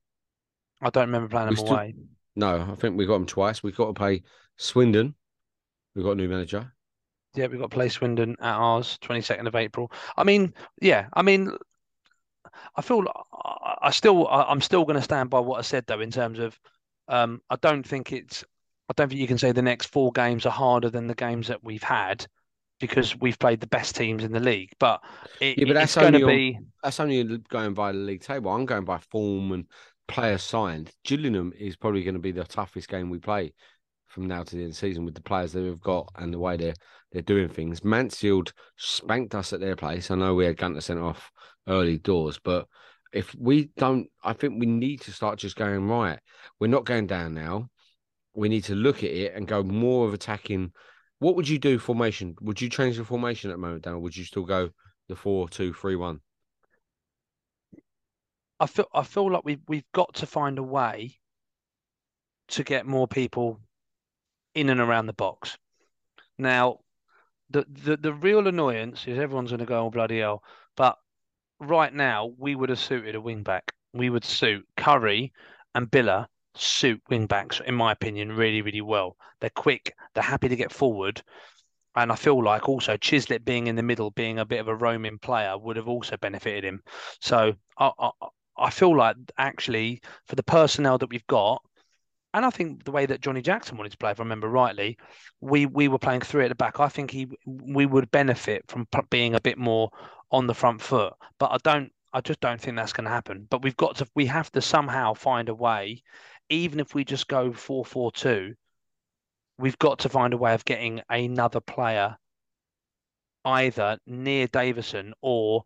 I don't remember playing We them still- away. No, I think we got them twice. We've got to play Swindon. We've got a new manager. Yeah, we've got to play Swindon at ours, twenty-second of April. I mean, yeah, I mean, I feel I I still I- I'm still going to stand by what I said though in terms of um, I don't think it's I don't think you can say the next four games are harder than the games that we've had because we've played the best teams in the league. But it, Yeah, but it's that's going to only be That's only going by the league table. I'm going by form and players signed. Gillingham is probably going to be the toughest game we play from now to the end of the season with the players that we've got and the way they're they're doing things. Mansfield spanked us at their place. I know we had Gunter sent off early doors, but if we don't, I think we need to start just going, right, we're not going down now. We need to look at it and go more of attacking. What would you do formation? Would you change the formation at the moment, Dan, or would you still go the four two three one? I feel I feel like we've we've got to find a way to get more people in and around the box. Now, the the, the real annoyance is everyone's going to go, oh bloody hell! But right now, we would have suited a wing back. We would suit Curry and Biller suit wing backs, in my opinion, really really well. They're quick. They're happy to get forward. And I feel like also Chislett being in the middle, being a bit of a roaming player, would have also benefited him. So I, I, I feel like actually for the personnel that we've got, and I think the way that Johnny Jackson wanted to play, if I remember rightly, we we were playing three at the back. I think he we would benefit from p- being a bit more on the front foot. But I don't, I just don't think that's going to happen. But we've got to, we have to somehow find a way, even if we just go four four two. We've got to find a way of getting another player either near Davison or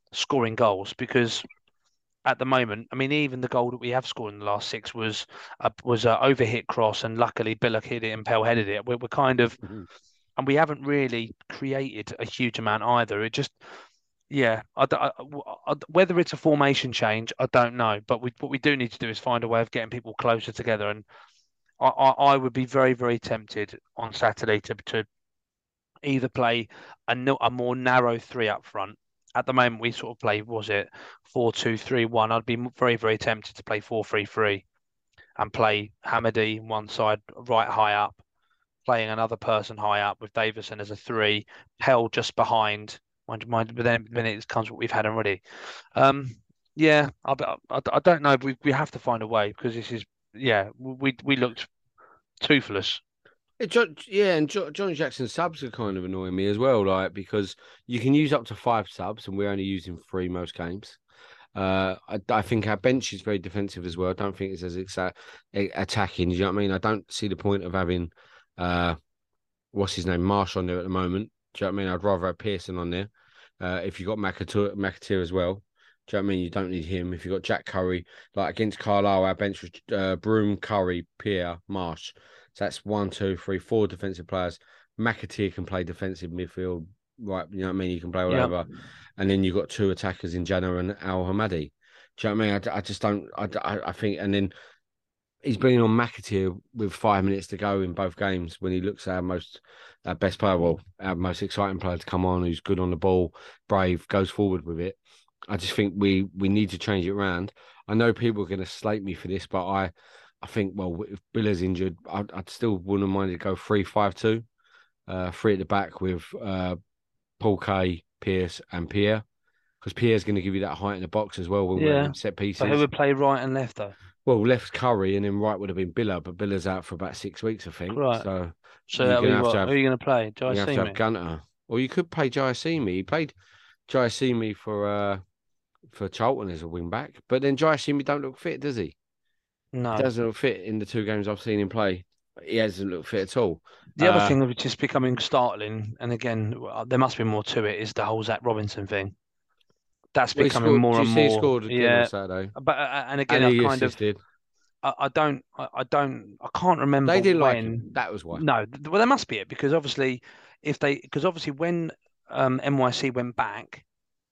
scoring goals because at the moment, I mean, even the goal that we have scored in the last six was a, was a overhit cross, and luckily Billock hit it and Pell headed it. We're, we're kind of, Mhm. and we haven't really created a huge amount either. It just, yeah, I, I, I, whether it's a formation change, I don't know. But we, what we do need to do is find a way of getting people closer together. And I, I, I would be very, very tempted on Saturday to to either play a, no- a more narrow three up front. At the moment, we sort of play, was it four two three one? I'd be m- very, very tempted to play four three three and play Hamady one side, right high up, playing another person high up with Davison as a three, Pell just behind. Mind, mind, but then, then it comes what we've had already. Um, yeah, I, I, I don't know. We we have to find a way because this is, yeah, we we looked toothless. Yeah, Jo- yeah, and jo- John Jackson subs are kind of annoying me as well, like because you can use up to five subs, and we're only using three most games. Uh, I, I think our bench is very defensive as well. I don't think it's as exa- a- attacking. Do you know what I mean? I don't see the point of having, uh, what's his name, Marsh on there at the moment. Do you know what I mean? I'd rather have Pearson on there. Uh, if you've got McAteer, McAteer as well. Do you know what I mean? You don't need him. If you've got Jack Curry, like against Carlisle, our bench was uh, Broom, Curry, Pierre, Marsh. So that's one, two, three, four defensive players. McAteer can play defensive midfield, right? You know what I mean? You can play Yeah, whatever. And then you've got two attackers in Jana and Al Hamadi. Do you know what I mean? I, I just don't. I, I, I think, and then he's been on McAteer with five minutes to go in both games when he looks our most our best player, well, our most exciting player to come on, who's good on the ball, brave, goes forward with it. I just think we we need to change it around. I know people are going to slate me for this, but I I think, well, if Biller's injured, I'd, I'd still wouldn't mind to go three five two, uh, three at the back with uh, Paul Kay, Pierce, and Pierre, because Pierre's going to give you that height in the box as well when we're yeah. in set But who pieces. would play right and left though? Well, left Curry and then right would have been Biller, but Biller's out for about six weeks, I think. Right. So So you're that'll gonna be have to what? Who have are you going to play? you Jai have to have Simi? Gunter, or you could play Giacimi. He played Giacimi for uh for Charlton as a wing back, but then Giacimi don't look fit, does he? He No. doesn't look fit in the two games I've seen him play. He hasn't looked fit at all. The other Uh, thing which is becoming startling, and again, well, there must be more to it, is the whole Zach Robinson thing. That's well, he becoming scored. Do more you and see he more. scored again on Yeah. Saturday, But uh, and again, and I he kind of, assisted. I, I don't, I, I don't, I can't remember They didn't like him. when. That was why. No, th- well, there must be it because obviously, if they, because obviously when um, N Y C went back,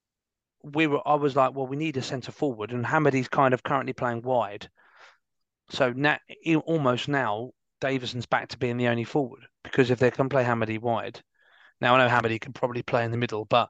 we were, I was like, well, we need a centre forward, and Hamady's kind of currently playing wide. So now, he- almost now, Davison's back to being the only forward because if they can play Hamady wide, now I know Hamady can probably play in the middle, but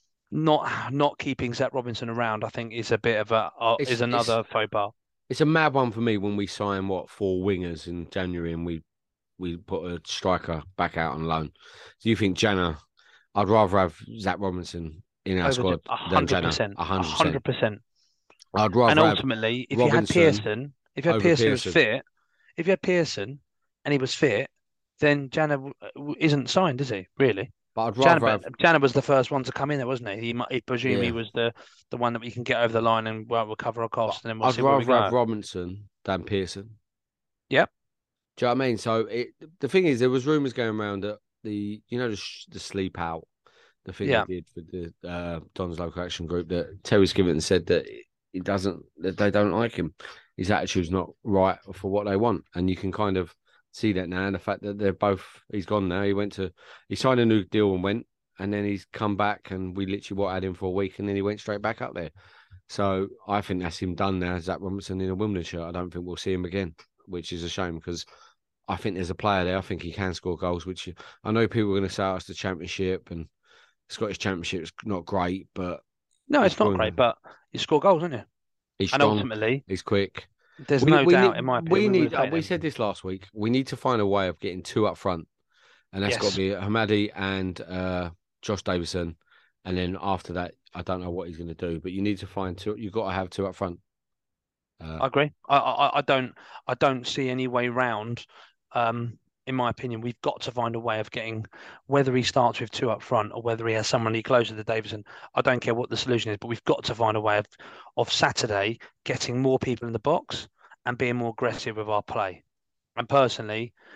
not not keeping Zach Robinson around, I think, is a bit of a uh, It's is it's another faux pas. it's a mad one for me when we sign what four wingers in January and we we put a striker back out on loan. Do you think Jana? I'd rather have Zach Robinson in our Over squad a than hundred Jana. percent, A a hundred hundred percent. percent. I'd And rather have ultimately, if you had Robinson Pearson, if you had over Pearson who was Pearson. fit, if you had Pearson and he was fit, then Jana w- w- isn't signed, is he? Really? But I'd Jana, rather have Jana was the first one to come in there, wasn't he? He, mu- he presume he yeah. was the the one that we can get over the line and well, we'll cover our But costs and then we'll I'd see where we rather have go. Robinson than Pearson. Yep. Do you know what I mean? So it, the thing is, there was rumours going around that the you know the sh- the sleep out, the thing Yeah. they did for the uh, Don's local action group, that Terry Skivington said that he doesn't that they don't like him. His attitude's not right for what they want, and you can kind of see that now. And the fact that they're both he's gone now. He went to he signed a new deal and went, and then he's come back, and we literally what had him for a week, and then he went straight back up there. So I think that's him done now. Zach Robinson in a Wimbledon shirt. I don't think we'll see him again, which is a shame because I think there's a player there. I think he can score goals, which I know people are going to say oh, it's the Championship and Scottish Championship is not great, but No, he's it's not going, great, but you score goals, don't you? he's And strong, ultimately, he's quick. there's We no we doubt, need in my we opinion, we need would uh, have we him. said this last week. We need to find a way of getting two up front, and that's got Yes. to be Hamadi and uh, Josh Davison, and then after that, I don't know what he's going to do, but you need to find two. You've got to have two up front. Uh, I agree. I, I I don't I don't see any way round. Um, in my opinion, we've got to find a way of getting whether he starts with two up front or whether he has somebody closer to Davison. I don't care what the solution is, but we've got to find a way of of Saturday getting more people in the box and being more aggressive with our play. And personally,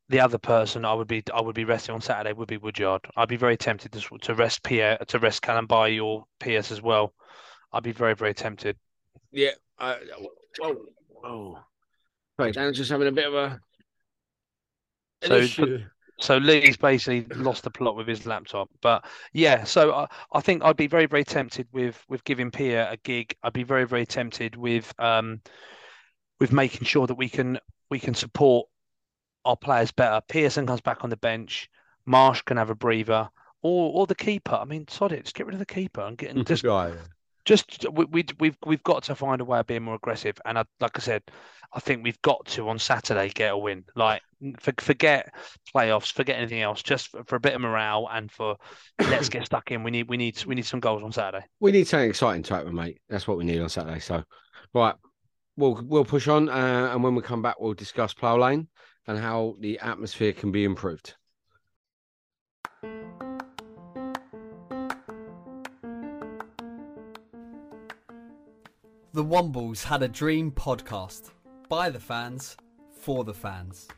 the other person I would be I would be resting on Saturday would be Woodyard. I'd be very tempted to to rest Pierre to rest Callum Bailly or Pierce as well. I'd be very very tempted. Yeah. I, oh, oh. Right, Dan's just having a bit of a. An So issue. so Lee's basically lost the plot with his laptop. But yeah, so I, I think I'd be very very tempted with with giving Pierre a gig. I'd be very very tempted with um with making sure that we can we can support our players better. Pearson comes back on the bench. Marsh can have a breather, or or the keeper. I mean, sod it, just get rid of the keeper and get and just Right. just we, we we've we've got to find a way of being more aggressive. And I, like I said, I think we've got to on Saturday get a win. Like for, forget playoffs, forget anything else. Just for, for a bit of morale and for let's get stuck in. We need we need we need some goals on Saturday. We need something exciting to happen, mate. That's what we need on Saturday. So, right, we'll we'll push on, uh, and when we come back, we'll discuss Plough Lane and how the atmosphere can be improved. The Wombles Had a Dream podcast. By the fans, for the fans.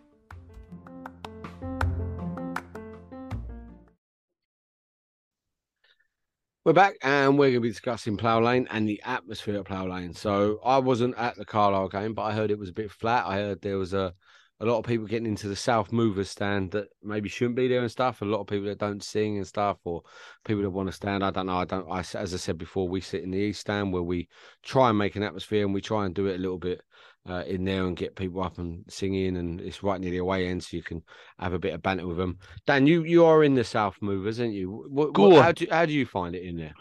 We're back and we're going to be discussing Plough Lane and the atmosphere at Plough Lane. So I wasn't at the Carlisle game, but I heard it was a bit flat. I heard there was a, a lot of people getting into the South Movers stand that maybe shouldn't be there and stuff. A lot of people that don't sing and stuff, or people that want to stand. I don't know. I don't. I, as I said before, we sit in the East stand where we try and make an atmosphere and we try and do it a little bit uh, in there and get people up and singing. And it's right near the away end, so you can have a bit of banter with them. Dan, you you are in the South Movers, aren't you? What, what, how do how do you find it in there?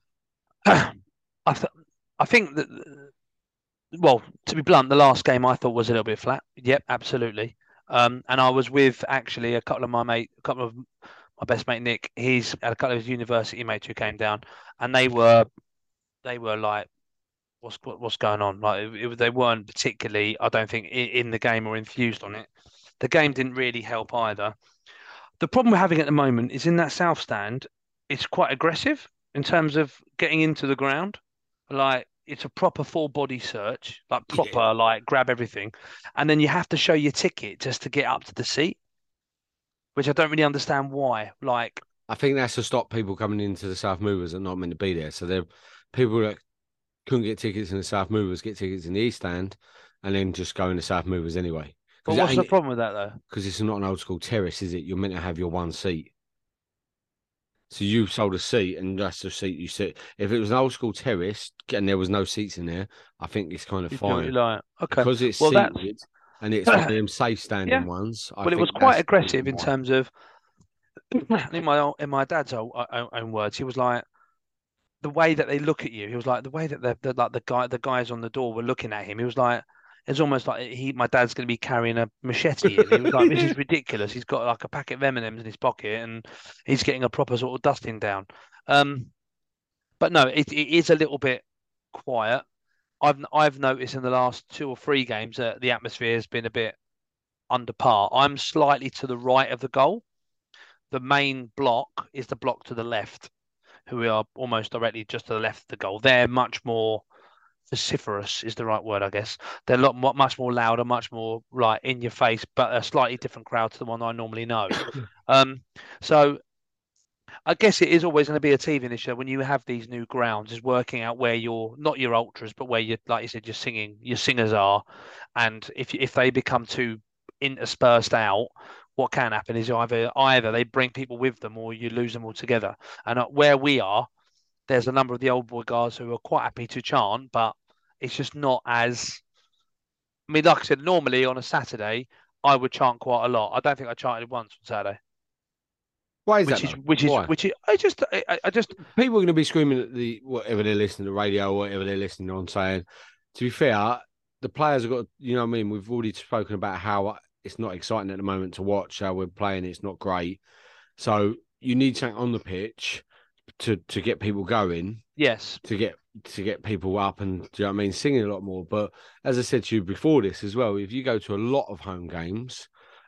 I th- I think that. Well, to be blunt, the last game I thought was a little bit flat. Yep, absolutely. Um, and I was with actually a couple of my mate, a couple of my best mate Nick. He's had a couple of his university mates who came down, and they were, they were like, "What's what's going on?" Like it, it, they weren't particularly, I don't think, in, in the game or infused on it. The game didn't really help either. The problem we're having at the moment is in that south stand, it's quite aggressive in terms of getting into the ground, like. It's a proper full body search, like proper, yeah. like grab everything. And then you have to show your ticket just to get up to the seat, which I don't really understand why. Like, I think that's to stop people coming into the South Movers and not meant to be there. So they're people that couldn't get tickets in the South Movers get tickets in the East Stand and then just go in the South Movers anyway. But what's the problem with that though? Because it's not an old school terrace, is it? You're meant to have your one seat. So you sold a seat, and that's the seat you sit. If it was an old school terrace and there was no seats in there, I think it's kind of you fine. Like. Okay, because it's well, seated that's... and it's one of them safe standing yeah. ones. I well, it was quite aggressive in terms of, in my in my dad's own, own words, he was like, the way that they look at you. He was like the way that the, the like the guy the guys on the door were looking at him. He was like. It's almost like he, my dad's going to be carrying a machete in. He was like, this is ridiculous. He's got like a packet of M and M's in his pocket and he's getting a proper sort of dusting down. Um, but no, it, it is a little bit quiet. I've I've noticed in the last two or three games that the atmosphere has been a bit under par. I'm slightly to the right of the goal. The main block is the block to the left, who are almost directly just to the left of the goal. They're much more... vociferous is the right word, I guess. They're a lot more, much more louder, much more like in your face, but a slightly different crowd to the one I normally know. um, so I guess it is always going to be a teething issue when you have these new grounds, is working out where your not your ultras, but where you, like you said, your singing, your singers are, and if if they become too interspersed out, what can happen is either either they bring people with them or you lose them altogether. And where we are. There's a number of the old boy guys who are quite happy to chant, but it's just not as... I mean, like I said, normally on a Saturday, I would chant quite a lot. I don't think I chanted once on Saturday. Why is which that? Is, which is, Why? which is, I just, I, I just... People are going to be screaming at the whatever they're listening to the radio, or whatever they're listening on, saying, to be fair, the players have got, you know what I mean? We've already spoken about how it's not exciting at the moment to watch, how we're playing, it's not great. So you need something on the pitch to to get people going, yes, to get to get people up and, do you know what I mean, singing a lot more. But as I said to you before this as well, if you go to a lot of home games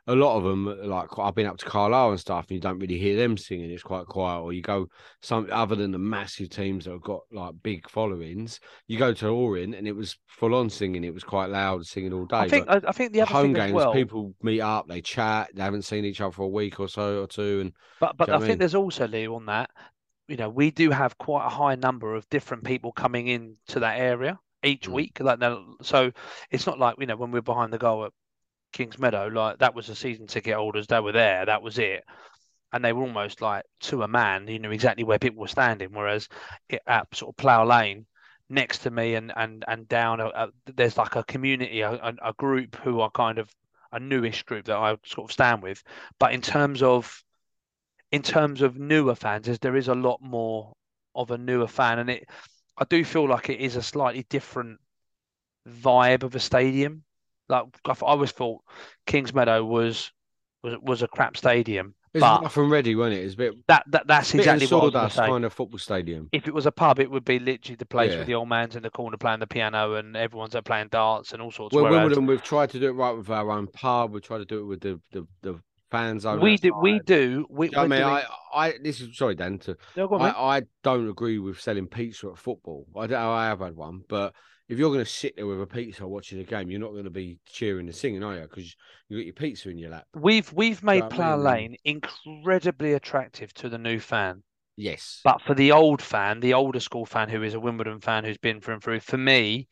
a lot of them, like I've been up to Carlisle and stuff, and you don't really hear them singing. It's quite quiet. Or you go some other than the massive teams that have got like big followings. You go to Orient, and it was full on singing. It was quite loud, singing all day. I think But I think the the other home thing as games, well. people meet up, they chat. They haven't seen each other for a week or so or two, and But but do you know I what I think mean? there's also, Leo, on that, you know, we do have quite a high number of different people coming in to that area each Mm. week. Like now, so it's not like, you know, when we're behind the goal at Kings Meadow, like that was the season ticket holders, they were there, that was it. And they were almost like to a man, you knew exactly where people were standing. Whereas it, at sort of Plough Lane, next to me and and and down, uh, there's like a community, a, a a group who are kind of a newish group that I sort of stand with. But in terms of in terms of newer fans, is there is a lot more of a newer fan, and it I do feel like it is a slightly different vibe of a stadium. Like I, I always thought Kings Meadow was was was a crap stadium, It was but rough and ready, wasn't it? It was a bit, that that that's bit of exactly what I was going to sawdust say. kind of football stadium. If it was a pub, it would be literally the place Yeah. with the old man's in the corner playing the piano and everyone's there playing darts and all sorts. Well, Whereas Wimbledon, we've tried to do it right with our own pub. We've tried to do it with the the, the fan zone we do, we outside. do, we, Do you know we're what I mean? doing. I, I, this is sorry, Dan. To, No, go on, mate. I, I don't agree with selling pizza at football. I don't. I have had one, but if you're going to sit there with a pizza watching a game, you're not going to be cheering and singing, are you? Because you got your pizza in your lap. We've we've know made what I Plough mean? Lane incredibly attractive to the new fan. Yes, But for the old fan, the older school fan who is a Wimbledon fan who's been through and through, for me,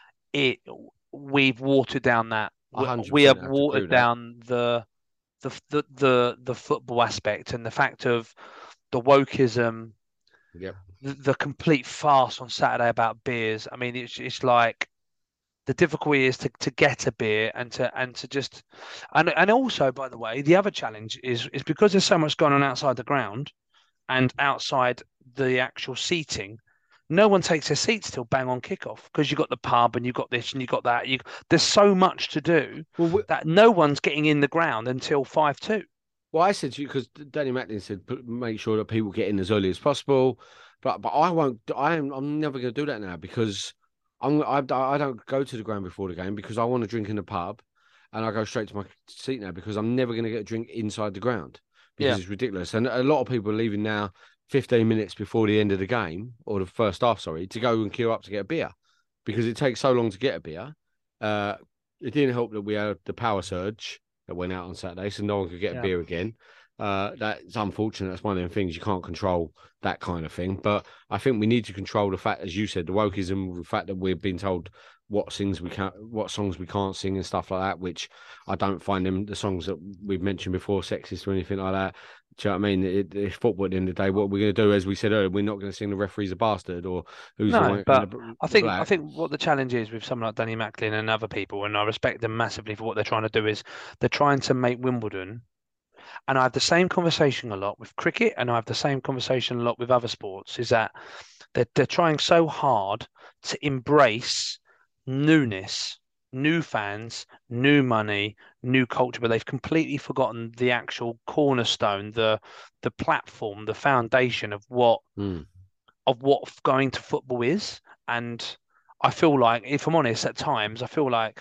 it we've watered down that. one We, hundred we percent have have to agree watered with that. down the the the the the football aspect and the fact of the wokeism, Yep. the, the complete farce on Saturday about beers. I mean, it's it's like the difficulty is to, to get a beer and to and to just and and also, by the way, the other challenge is is because there's so much going on outside the ground and outside the actual seating. No one takes their seats till bang on kickoff because you've got the pub and you've got this and you've got that. You there's so much to do Well, we, that no one's getting in the ground until five two. well, I said to you because Danny Macklin said put, make sure that people get in as early as possible, but but I won't. I am. I'm never going to do that now because I'm. I, I don't go to the ground before the game because I want to drink in the pub, and I go straight to my seat now because I'm never going to get a drink inside the ground because Yeah. it's ridiculous. And a lot of people are leaving now fifteen minutes before the end of the game or the first half, sorry, to go and queue up to get a beer because it takes so long to get a beer. Uh, it didn't help that we had the power surge that went out on Saturday, so no one could get Yeah. a beer again. Uh, that's unfortunate. That's one of them things you can't control, that kind of thing. But I think we need to control the fact, as you said, the wokeism, the fact that we've been told what things we can't, what songs we can't sing and stuff like that. Which I don't find them the songs that we've mentioned before sexist or anything like that. Do you know what I mean? It, it's football at the end of the day. What we're going to do, as we said earlier, we're not going to sing the referee's a bastard or who's No, the one. but the, I think black. I think what the challenge is with someone like Danny Macklin and other people, and I respect them massively for what they're trying to do, is they're trying to make Wimbledon. And I have the same conversation a lot with cricket, and I have the same conversation a lot with other sports. Is that they're they're trying so hard to embrace newness, new fans, new money, new culture, but they've completely forgotten the actual cornerstone, the the platform, the foundation of what Mm. of what going to football is. And I feel like, if I'm honest, at times I feel like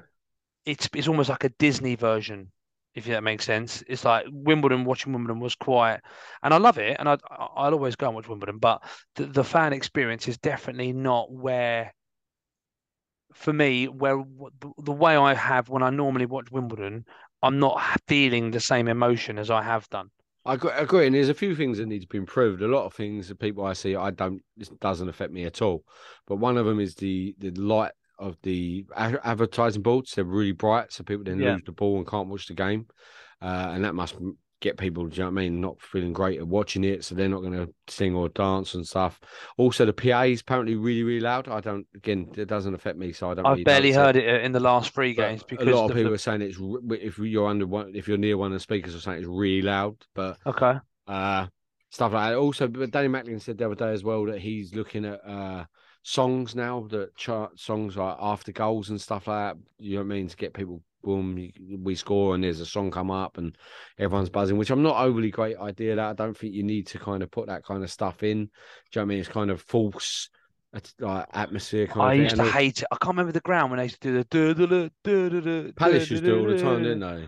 it's it's almost like a Disney version, if that makes sense. It's like Wimbledon, watching Wimbledon was quite, and I love it, and I I'll always go and watch Wimbledon, but the, the fan experience is definitely not where, for me, where the, the way I have when I normally watch Wimbledon, I'm not feeling the same emotion as I have done. I agree, I agree, and there's a few things that need to be improved. A lot of things that people I see, I don't, this doesn't affect me at all. But one of them is the the light of the a- advertising boards. They're really bright, so people then Yeah. lose the ball and can't watch the game, uh, and that must get people, do you know what I mean, not feeling great at watching it, so they're not going to sing or dance and stuff. Also, the P A is apparently really, really loud. I don't, again, it doesn't affect me, so I don't. I've really barely notice heard it in the last three But games a because lot of the- people the- are saying it's re- if you're under one, if you're near one of the speakers or something, it's really loud. But okay. uh, stuff like that. Also, but Danny Macklin said the other day as well that he's looking at uh, songs now that chart songs like after goals and stuff like that. You know what I mean? To get people, boom, you- we score and there's a song come up and everyone's buzzing, which I'm not overly great idea. That I don't think you need to kind of put that kind of stuff in. Do you know what I mean? It's kind of false. It's like atmosphere kind I of thing. used to And hate it. I can't remember the ground when they used to do the. duh, duh, duh, duh, duh, duh, Palace duh, used to do it all the duh, time, duh. didn't they?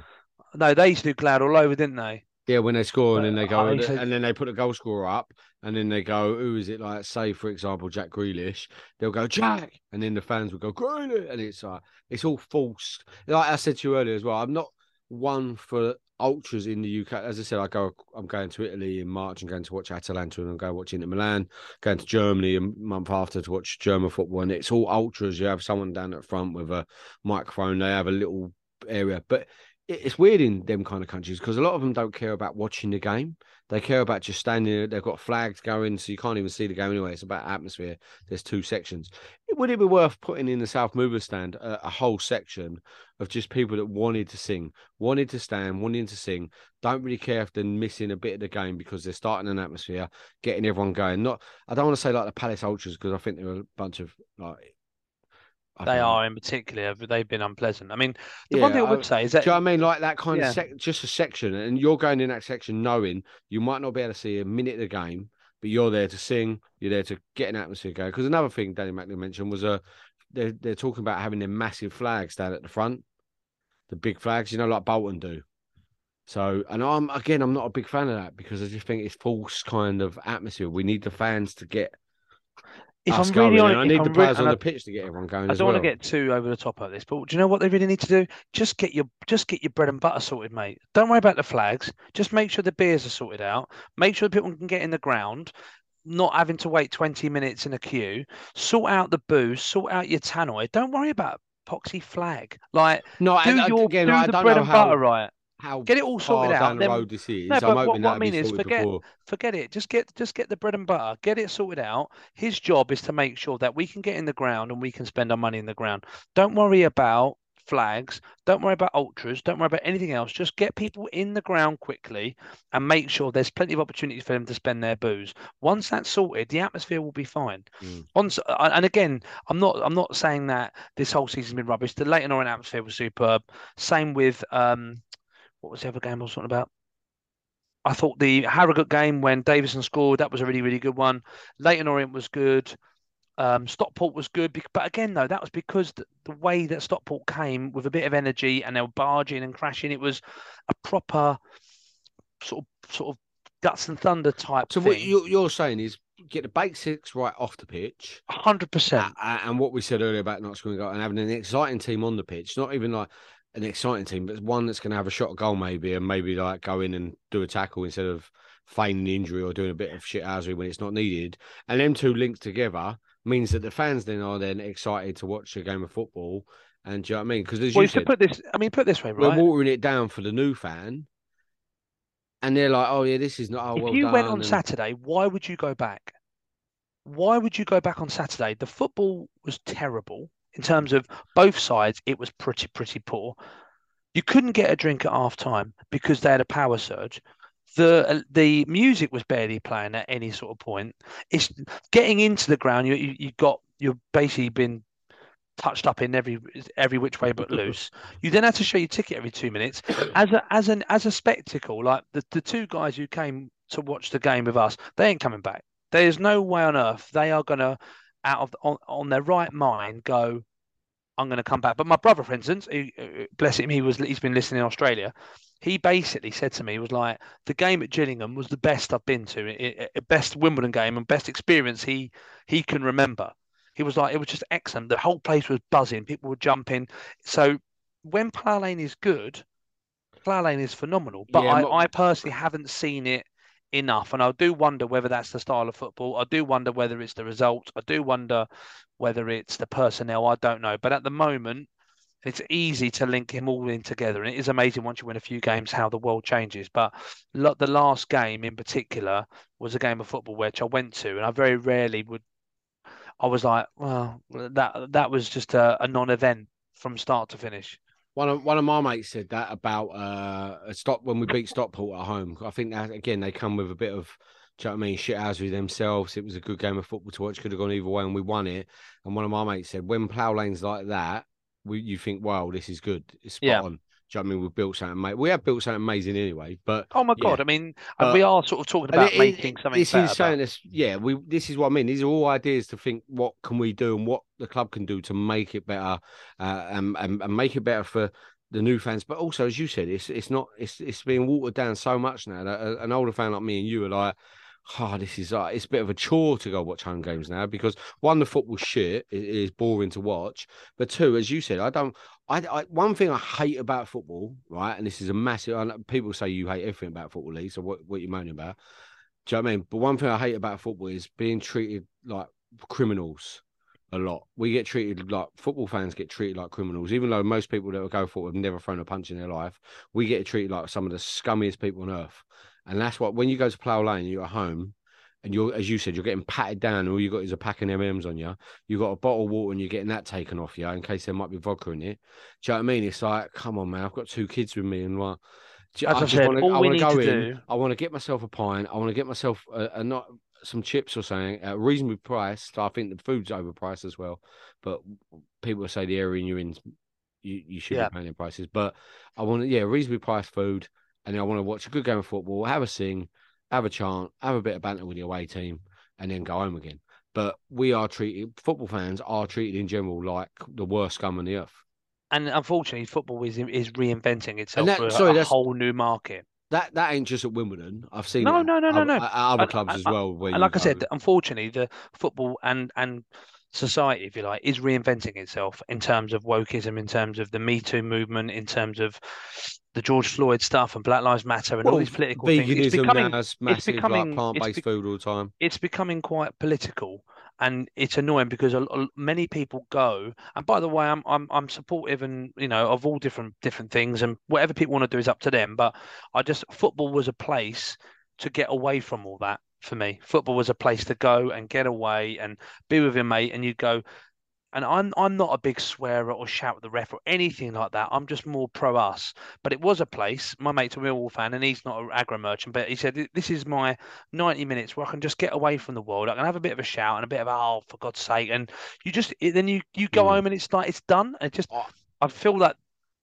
No, they used to do glad all over, didn't they? Yeah, when they score and then they go, I and used to- then they put a goal scorer up, and then they go, who is it? Like, say, for example, Jack Grealish. They'll go, Jack, and then the fans will go, Grealish, and it's like, it's all false. Like I said to you earlier as well, I'm not one for ultras in the U K. As I said, I go, I'm going to Italy in March and going to watch Atalanta, and I'm going to watch Inter Milan, going to Germany a month after to watch German football, and it's all ultras. You have someone down at front with a microphone. They have a little area, but it's weird in them kind of countries because a lot of them don't care about watching the game. They care about just standing there. They've got flags going, so you can't even see the game anyway. It's about atmosphere. There's two sections. Would it be worth putting in the South Mover stand a, a whole section of just people that wanted to sing, wanted to stand, wanting to sing, don't really care if they're missing a bit of the game because they're starting an atmosphere, getting everyone going? Not, I don't want to say like the Palace Ultras because I think they're a bunch of like, they are in particular, but they've been unpleasant. I mean, the yeah, one thing I would say is that, do you know what I mean? Like that kind yeah. of sec, just a section, and you're going in that section knowing you might not be able to see a minute of the game, but you're there to sing, you're there to get an atmosphere going. Because another thing Danny McNeil mentioned was uh, they're, they're talking about having their massive flags down at the front, the big flags, you know, like Bolton do. So, and I'm, again, I'm not a big fan of that because I just think it's false kind of atmosphere. We need the fans to get if us I'm really going. honest, And I if need I'm the re- players and on I- the pitch to get everyone going I as don't well. want to get too over the top of this, but do you know what they really need to do? Just get your just get your bread and butter sorted, mate. Don't worry about the flags. Just make sure the beers are sorted out. Make sure people can get in the ground, not having to wait twenty minutes in a queue. Sort out the booze. Sort out your tannoy. Don't worry about poxy flag. Like No, do and, uh, your again, do I the don't bread know and how butter right. how Get it all sorted far down out. the Then road this is. no, I'm but hoping what, what I that'll mean be is sorted forget before. forget it. Just get just get the bread and butter. Get it sorted out. His job is to make sure that we can get in the ground and we can spend our money in the ground. Don't worry about flags. Don't worry about ultras. Don't worry about anything else. Just get people in the ground quickly and make sure there's plenty of opportunities for them to spend their booze. Once that's sorted, the atmosphere will be fine. Mm. Once, and again, I'm not I'm not saying that this whole season's been rubbish. The Leyton Orient atmosphere was superb. Same with um, what was the other game I was talking about? I thought the Harrogate game when Davison scored, that was a really, really good one. Leyton Orient was good. Um, Stockport was good. But again, though, that was because the, the way that Stockport came with a bit of energy and they were barging and crashing, it was a proper sort of sort of guts and thunder type So thing. what you're, you're saying is get the basics right off the pitch. one hundred percent. Uh, and what we said earlier about not scoring a goal and having an exciting team on the pitch, not even like an exciting team, but one that's going to have a shot at goal maybe, and maybe like go in and do a tackle instead of feigning the injury or doing a bit of shithousery when it's not needed. And them two linked together means that the fans then are then excited to watch a game of football. And do you know what I mean? Because as Well, you to said, put this, I mean, put it this way, right? we're watering it down for the new fan, and they're like, "Oh yeah, this is not." Oh, if well you done. went on and... Saturday, why would you go back? Why would you go back on Saturday? The football was terrible in terms of both sides. It was pretty, pretty poor. You couldn't get a drink at half time because they had a power surge. The the music was barely playing at any sort of point. It's getting into the ground. You you, you got you've basically been touched up in every every which way but loose. You then had to show your ticket every two minutes as a as an as a spectacle. Like the, the two guys who came to watch the game with us, they ain't coming back. There's no way on earth they are gonna out of on, on their right mind go, I'm going to come back. But my brother, for instance, he, bless him, he was he's been listening in Australia. He basically said to me, he was like, the game at Gillingham was the best I've been to, it, it, best Wimbledon game and best experience he he can remember. He was like, it was just excellent. The whole place was buzzing. People were jumping. So when Plough Lane is good, Plough Lane is phenomenal. But Yeah, I, mo- I personally haven't seen it enough. And I do wonder whether that's the style of football. I do wonder whether it's the result. I do wonder whether it's the personnel. I don't know. But at the moment, it's easy to link him all in together. And it is amazing once you win a few games how the world changes. But lo- the last game in particular was a game of football which I went to, and I very rarely would. I was like, well, that that was just a, a non-event from start to finish. One of one of my mates said that about uh stop when we beat Stockport at home. I think that again they come with a bit of, do you know what I mean, shit housery themselves. It was a good game of football to watch. Could have gone either way, and we won it. And one of my mates said when Plough Lane's like that, we you think, wow, this is good. It's spot Yeah. on. Do you know what I mean? We've built something amazing. We have built something amazing anyway. But Oh my yeah. God! I mean, But- and we are sort of talking And about it- making it- something this better. is saying but- this, yeah. We this is what I mean. These are all ideas to think what can we do and what the club can do to make it better, uh, and, and and make it better for the new fans, but also as you said, it's it's not it's it's being watered down so much now that a, an older fan like me and you are like, oh, this is like it's a bit of a chore to go watch home games now because one, the football's shit, it is boring to watch, but two, as you said, I don't. I, I one thing I hate about football, right, and this is a massive. I know people say you hate everything about football, Lee. So what what you moaning about? Do you know what I mean? But one thing I hate about football is being treated like criminals. A lot. We get treated like football fans get treated like criminals, even though most people that will go for it have never thrown a punch in their life. We get treated like some of the scummiest people on earth. And that's what, when you go to Plough Lane, you're at home and you're, as you said, you're getting patted down and all you got is a pack of M and M's on you. You've got a bottle of water and you're getting that taken off you in case there might be vodka in it. Do you know what I mean? It's like, come on, man, I've got two kids with me and like, As I, I just said, want to, all I we want to need go to in. do. I want to get myself a pint. I want to get myself a, a not some chips or something at a reasonable price. I think the food's overpriced as well, but people say the area you're in, you, you should Yeah. be paying the prices. But I want to, yeah, reasonably priced food, and I want to watch a good game of football, have a sing, have a chant, have a bit of banter with the away team, and then go home again. But we are treated, football fans are treated in general like the worst scum on the earth. And unfortunately, football is is reinventing itself that- for a, sorry, a that's- whole new market. That that ain't just at Wimbledon. I've seen No, it no, no, at, no, no. at other And- clubs and- as well. Where And you like I go. said, unfortunately, the football and and society, if you like, is reinventing itself in terms of wokeism, in terms of the Me Too movement, in terms of the George Floyd stuff and Black Lives Matter and all Well, these political things. It's veganism becoming now is massive, becoming- like plant-based it's be- food all the time. it's becoming quite political, and it's annoying because a, a- many people go. And by the way, I'm I'm I'm supportive and you know of all different different things, and whatever people want to do is up to them. But I just football was a place to get away from all that for me. Football was a place to go and get away and be with your mate, and you go. And I'm I'm not a big swearer or shout at the ref or anything like that. I'm just more pro us. But it was a place. My mate's a Millwall fan, and he's not an aggro merchant. But he said this is my ninety minutes where I can just get away from the world. I can have a bit of a shout and a bit of oh for God's sake. And you just then you you go Mm. home and it's like it's done. And it just Oh. I feel that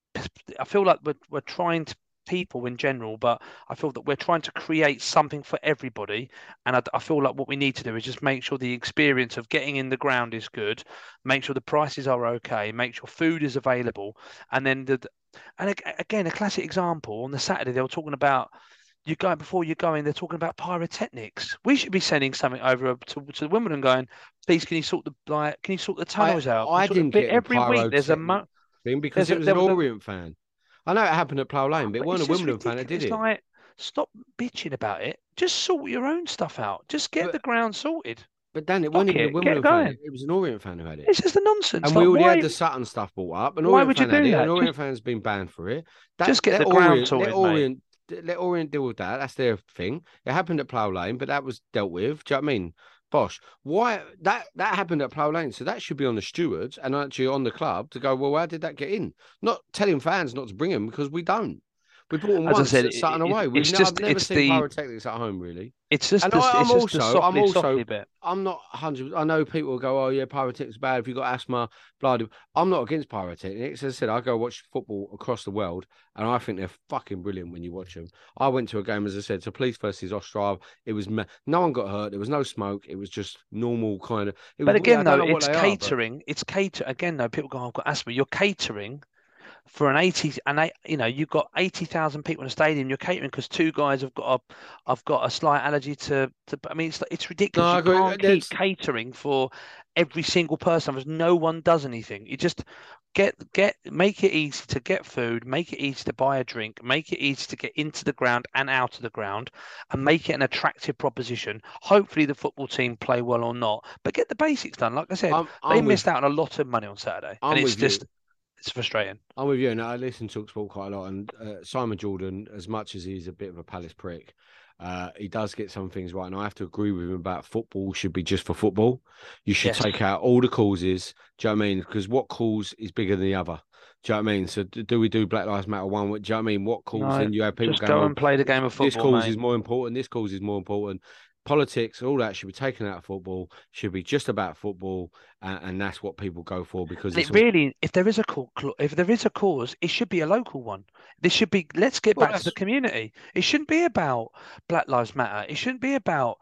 I feel like we're we're trying to people in general, but I feel that we're trying to create something for everybody. And I, I feel like what we need to do is just make sure the experience of getting in the ground is good, make sure the prices are okay, make sure food is available. And then the, and again, a classic example on the Saturday, they were talking about you go before you go in, they're talking about pyrotechnics. We should be sending something over to, to Wimbledon going, please, can you sort the like, can you sort the tunnels I, out? I Sort of- didn't get every a week there's a pyrotechnic mo- thing because there's a- it was there an was a- Orient fan. I know it happened at Plough Lane, but it But weren't a it's just Wimbledon fan that did ridiculous, it. Like, stop bitching about it. Just sort your own stuff out. Just get But- the ground sorted. But Dan, it Fuck wasn't even it, a get Wimbledon fan. going. It was an Orient fan who had it. It's just a nonsense. And Like, we already why, had the Sutton stuff brought up. An why Orient would you fan had do it. that? An Orient Just- fan's been banned for it. That, Just get let the ground Orient, sorted, let mate. Orient, let Orient deal with that. That's their thing. It happened at Plough Lane, but that was dealt with. Do you know what I mean? Bosh. Why that that happened at Plough Lane? So that should be on the stewards and actually on the club to go. Well, how did that get in? Not telling fans not to bring them because we don't. We brought them As I once said, at Sutton it- away. We've it's ne- just- I've never it's seen the- pyrotechnics at home really. It's just And the, I- it's I'm just the also- I'm softly, also- softly bit. I'm not one hundred. I know people will go, oh, yeah, pyrotechnics bad if you've got asthma, blah, blah. I'm not against pyrotechnics. As I said, I go watch football across the world, and I think they're fucking brilliant when you watch them. I went to a game, as I said, to Police versus Ostrava. It was, ma- no one got hurt. There was no smoke. It was just normal kind of. It was, But again, I don't though, know what it's they are, but- catering. It's cater again, though. People go, "I've got asthma." You're catering for an eighty, and eight, you know, you've got eighty thousand people in a stadium. You're catering because two guys have got a, I've got a slight allergy to. to I mean, it's it's ridiculous. No, I you agree. can't keep There's- catering for every single person because no one does anything. You just get get make it easy to get food, make it easy to buy a drink, make it easy to get into the ground and out of the ground, and make it an attractive proposition. Hopefully, the football team play well or not, but get the basics done. Like I said, I'm, they I'm with- missed out on a lot of money on Saturday, I'm and it's with you. just it's frustrating. I'm with you, and I listen to Talksport quite a lot. And uh, Simon Jordan, as much as he's a bit of a Palace prick, uh, he does get some things right. And I have to agree with him about football should be just for football. You should Yes. take out all the causes. Do you know what I mean? Because what cause is bigger than the other? Do you know what I mean? So do do we do Black Lives Matter one? Do you know what I mean? What cause? No, Then you have people Just going, go "Oh, and play the game of this football, cause mate. is more important. This cause is more important. Politics, all that should be taken out of football. Should be just about football, and, and that's what people go for because And it's it really, if there is a cause, if there is a cause, it should be a local one. This should be. Let's get Well, back to the that's- community. It shouldn't be about Black Lives Matter. It shouldn't be about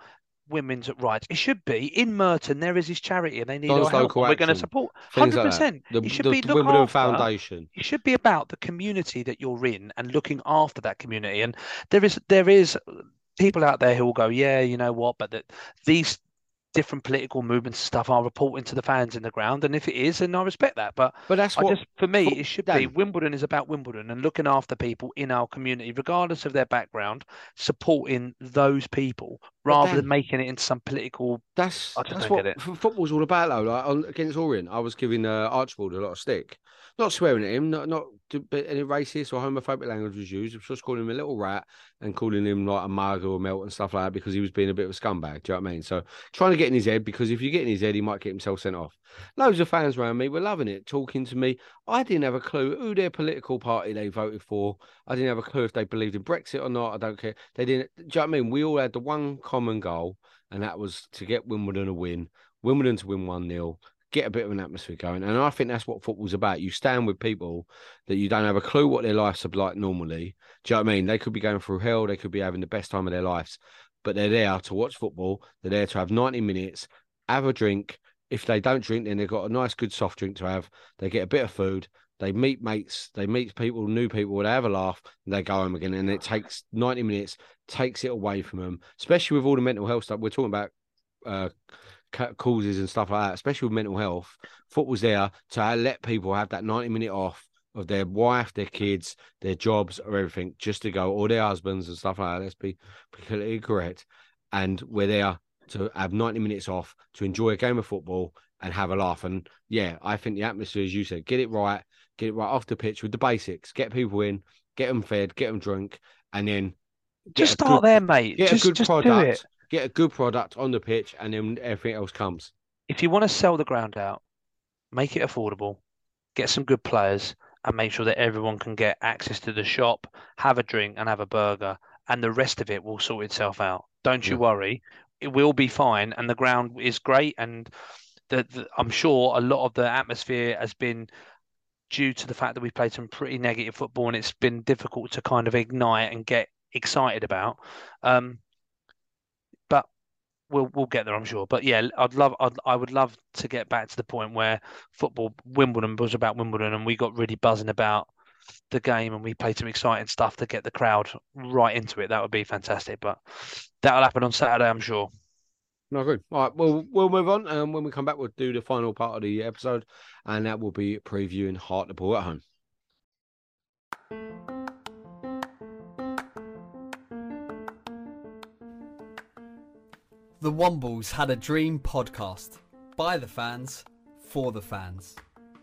women's rights. It should be in Merton. There is this charity, and they need Don's our help. local And we're going to action, support things hundred like that. percent. The, It should the, be the look Wimbledon after. Foundation. It should be about the community that you're in and looking after that community. And there is there is people out there who will go, yeah, you know what, but that these different political movements and stuff are reporting to the fans in the ground, and if it is, then I respect that. But But that's I what just, for me, for- it should Dan, be Wimbledon is about Wimbledon and looking after people in our community, regardless of their background, supporting those people rather Dan, than making it into some political. That's I just that's don't what get it. f- football's all about, though. Like on, against Orient, I was giving uh, Archibald a lot of stick, not swearing at him, not not to, but any racist or homophobic language was used. I was just calling him a little rat and calling him like a mug or a melt and stuff like that because he was being a bit of a scumbag. Do you know what I mean? So trying to get in his head, because if you get in his head, he might get himself sent off. Loads of fans around me were loving it, talking to me. I didn't have a clue who their political party they voted for. I didn't have a clue if they believed in Brexit or not. I don't care. They didn't. Do you know what I mean? We all had the one common goal, and that was to get Wimbledon a win, Wimbledon to win one nil, get a bit of an atmosphere going. And I think that's what football's about. You stand with people that you don't have a clue what their lives are like normally. Do you know what I mean? They could be going through hell. They could be having the best time of their lives, but they're there to watch football. They're there to have ninety minutes, have a drink. If they don't drink, then they've got a nice, good soft drink to have. They get a bit of food. They meet mates. They meet people, new people. They have a laugh, and they go home again. And it takes ninety minutes, takes it away from them, especially with all the mental health stuff. We're talking about uh, causes and stuff like that, especially with mental health. Football's there to let people have that ninety minute off of their wife, their kids, their jobs, or everything, just to go, or their husbands and stuff like that. Let's be completely correct. And we're there to have ninety minutes off to enjoy a game of football and have a laugh. And yeah, I think the atmosphere, as you said, get it right, get it right off the pitch with the basics, get people in, get them fed, get them drunk, and then just start good, there, mate. Get just, a good just product, do it. get a good product on the pitch, and then everything else comes. If you want to sell the ground out, make it affordable, get some good players, and make sure that everyone can get access to the shop, have a drink, and have a burger, and the rest of it will sort itself out. Don't you Yeah. worry. It will be fine, and the ground is great, and the, the, I'm sure a lot of the atmosphere has been due to the fact that we've played some pretty negative football, and it's been difficult to kind of ignite and get excited about. Um, but we'll we'll get there, I'm sure. But yeah, I'd love I'd, I would love to get back to the point where football, Wimbledon was about Wimbledon, and we got really buzzing about the game, and we played some exciting stuff to get the crowd right into it. That would be fantastic. But that'll happen on Saturday, I'm sure. No, good. All right, well, we'll move on. And um, when we come back, we'll do the final part of the episode, and that will be previewing Hartlepool at home. The Wombles Had a Dream podcast. By the fans, for the fans.